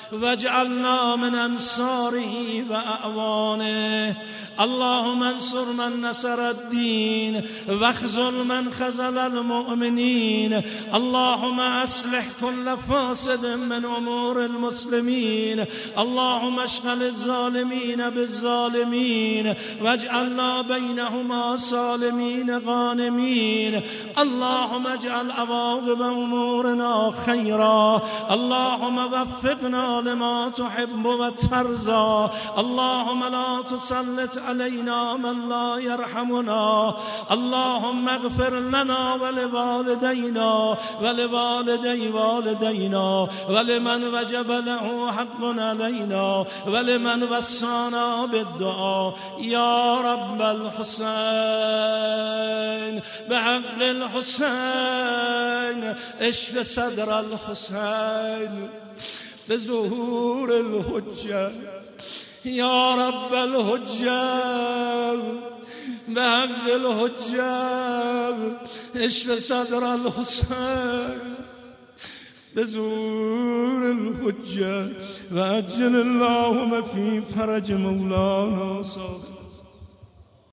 واجعلنا من أنصاره وأعوانه. اللهم انصر من نصر الدين واخذل من خذل المؤمنين. اللهم أصلح كل فاسد من أمور المسلمين. اللهم اشغل الظالمين بالظالمين واجعلنا بينهما سالمين غانمين. اللهم اجعل عواقب أمورنا خيرا. اللهم وفقنا لما تحب وترضى. اللهم لا تسلط علينا من لا يرحمنا. اللهم اغفر لنا ولوالدينا ولوالدي والدينا ولمن وجب له حق علينا ولمن وصانا بالدعاء. يا رب الحسين بحق الحسين اشف صدر الحسين بظهور الحجة. يا رب الحجة بحق الحجة اشف صدر الحسين بظهور الحجة وأجل اللهم في فرج مولانا صادق.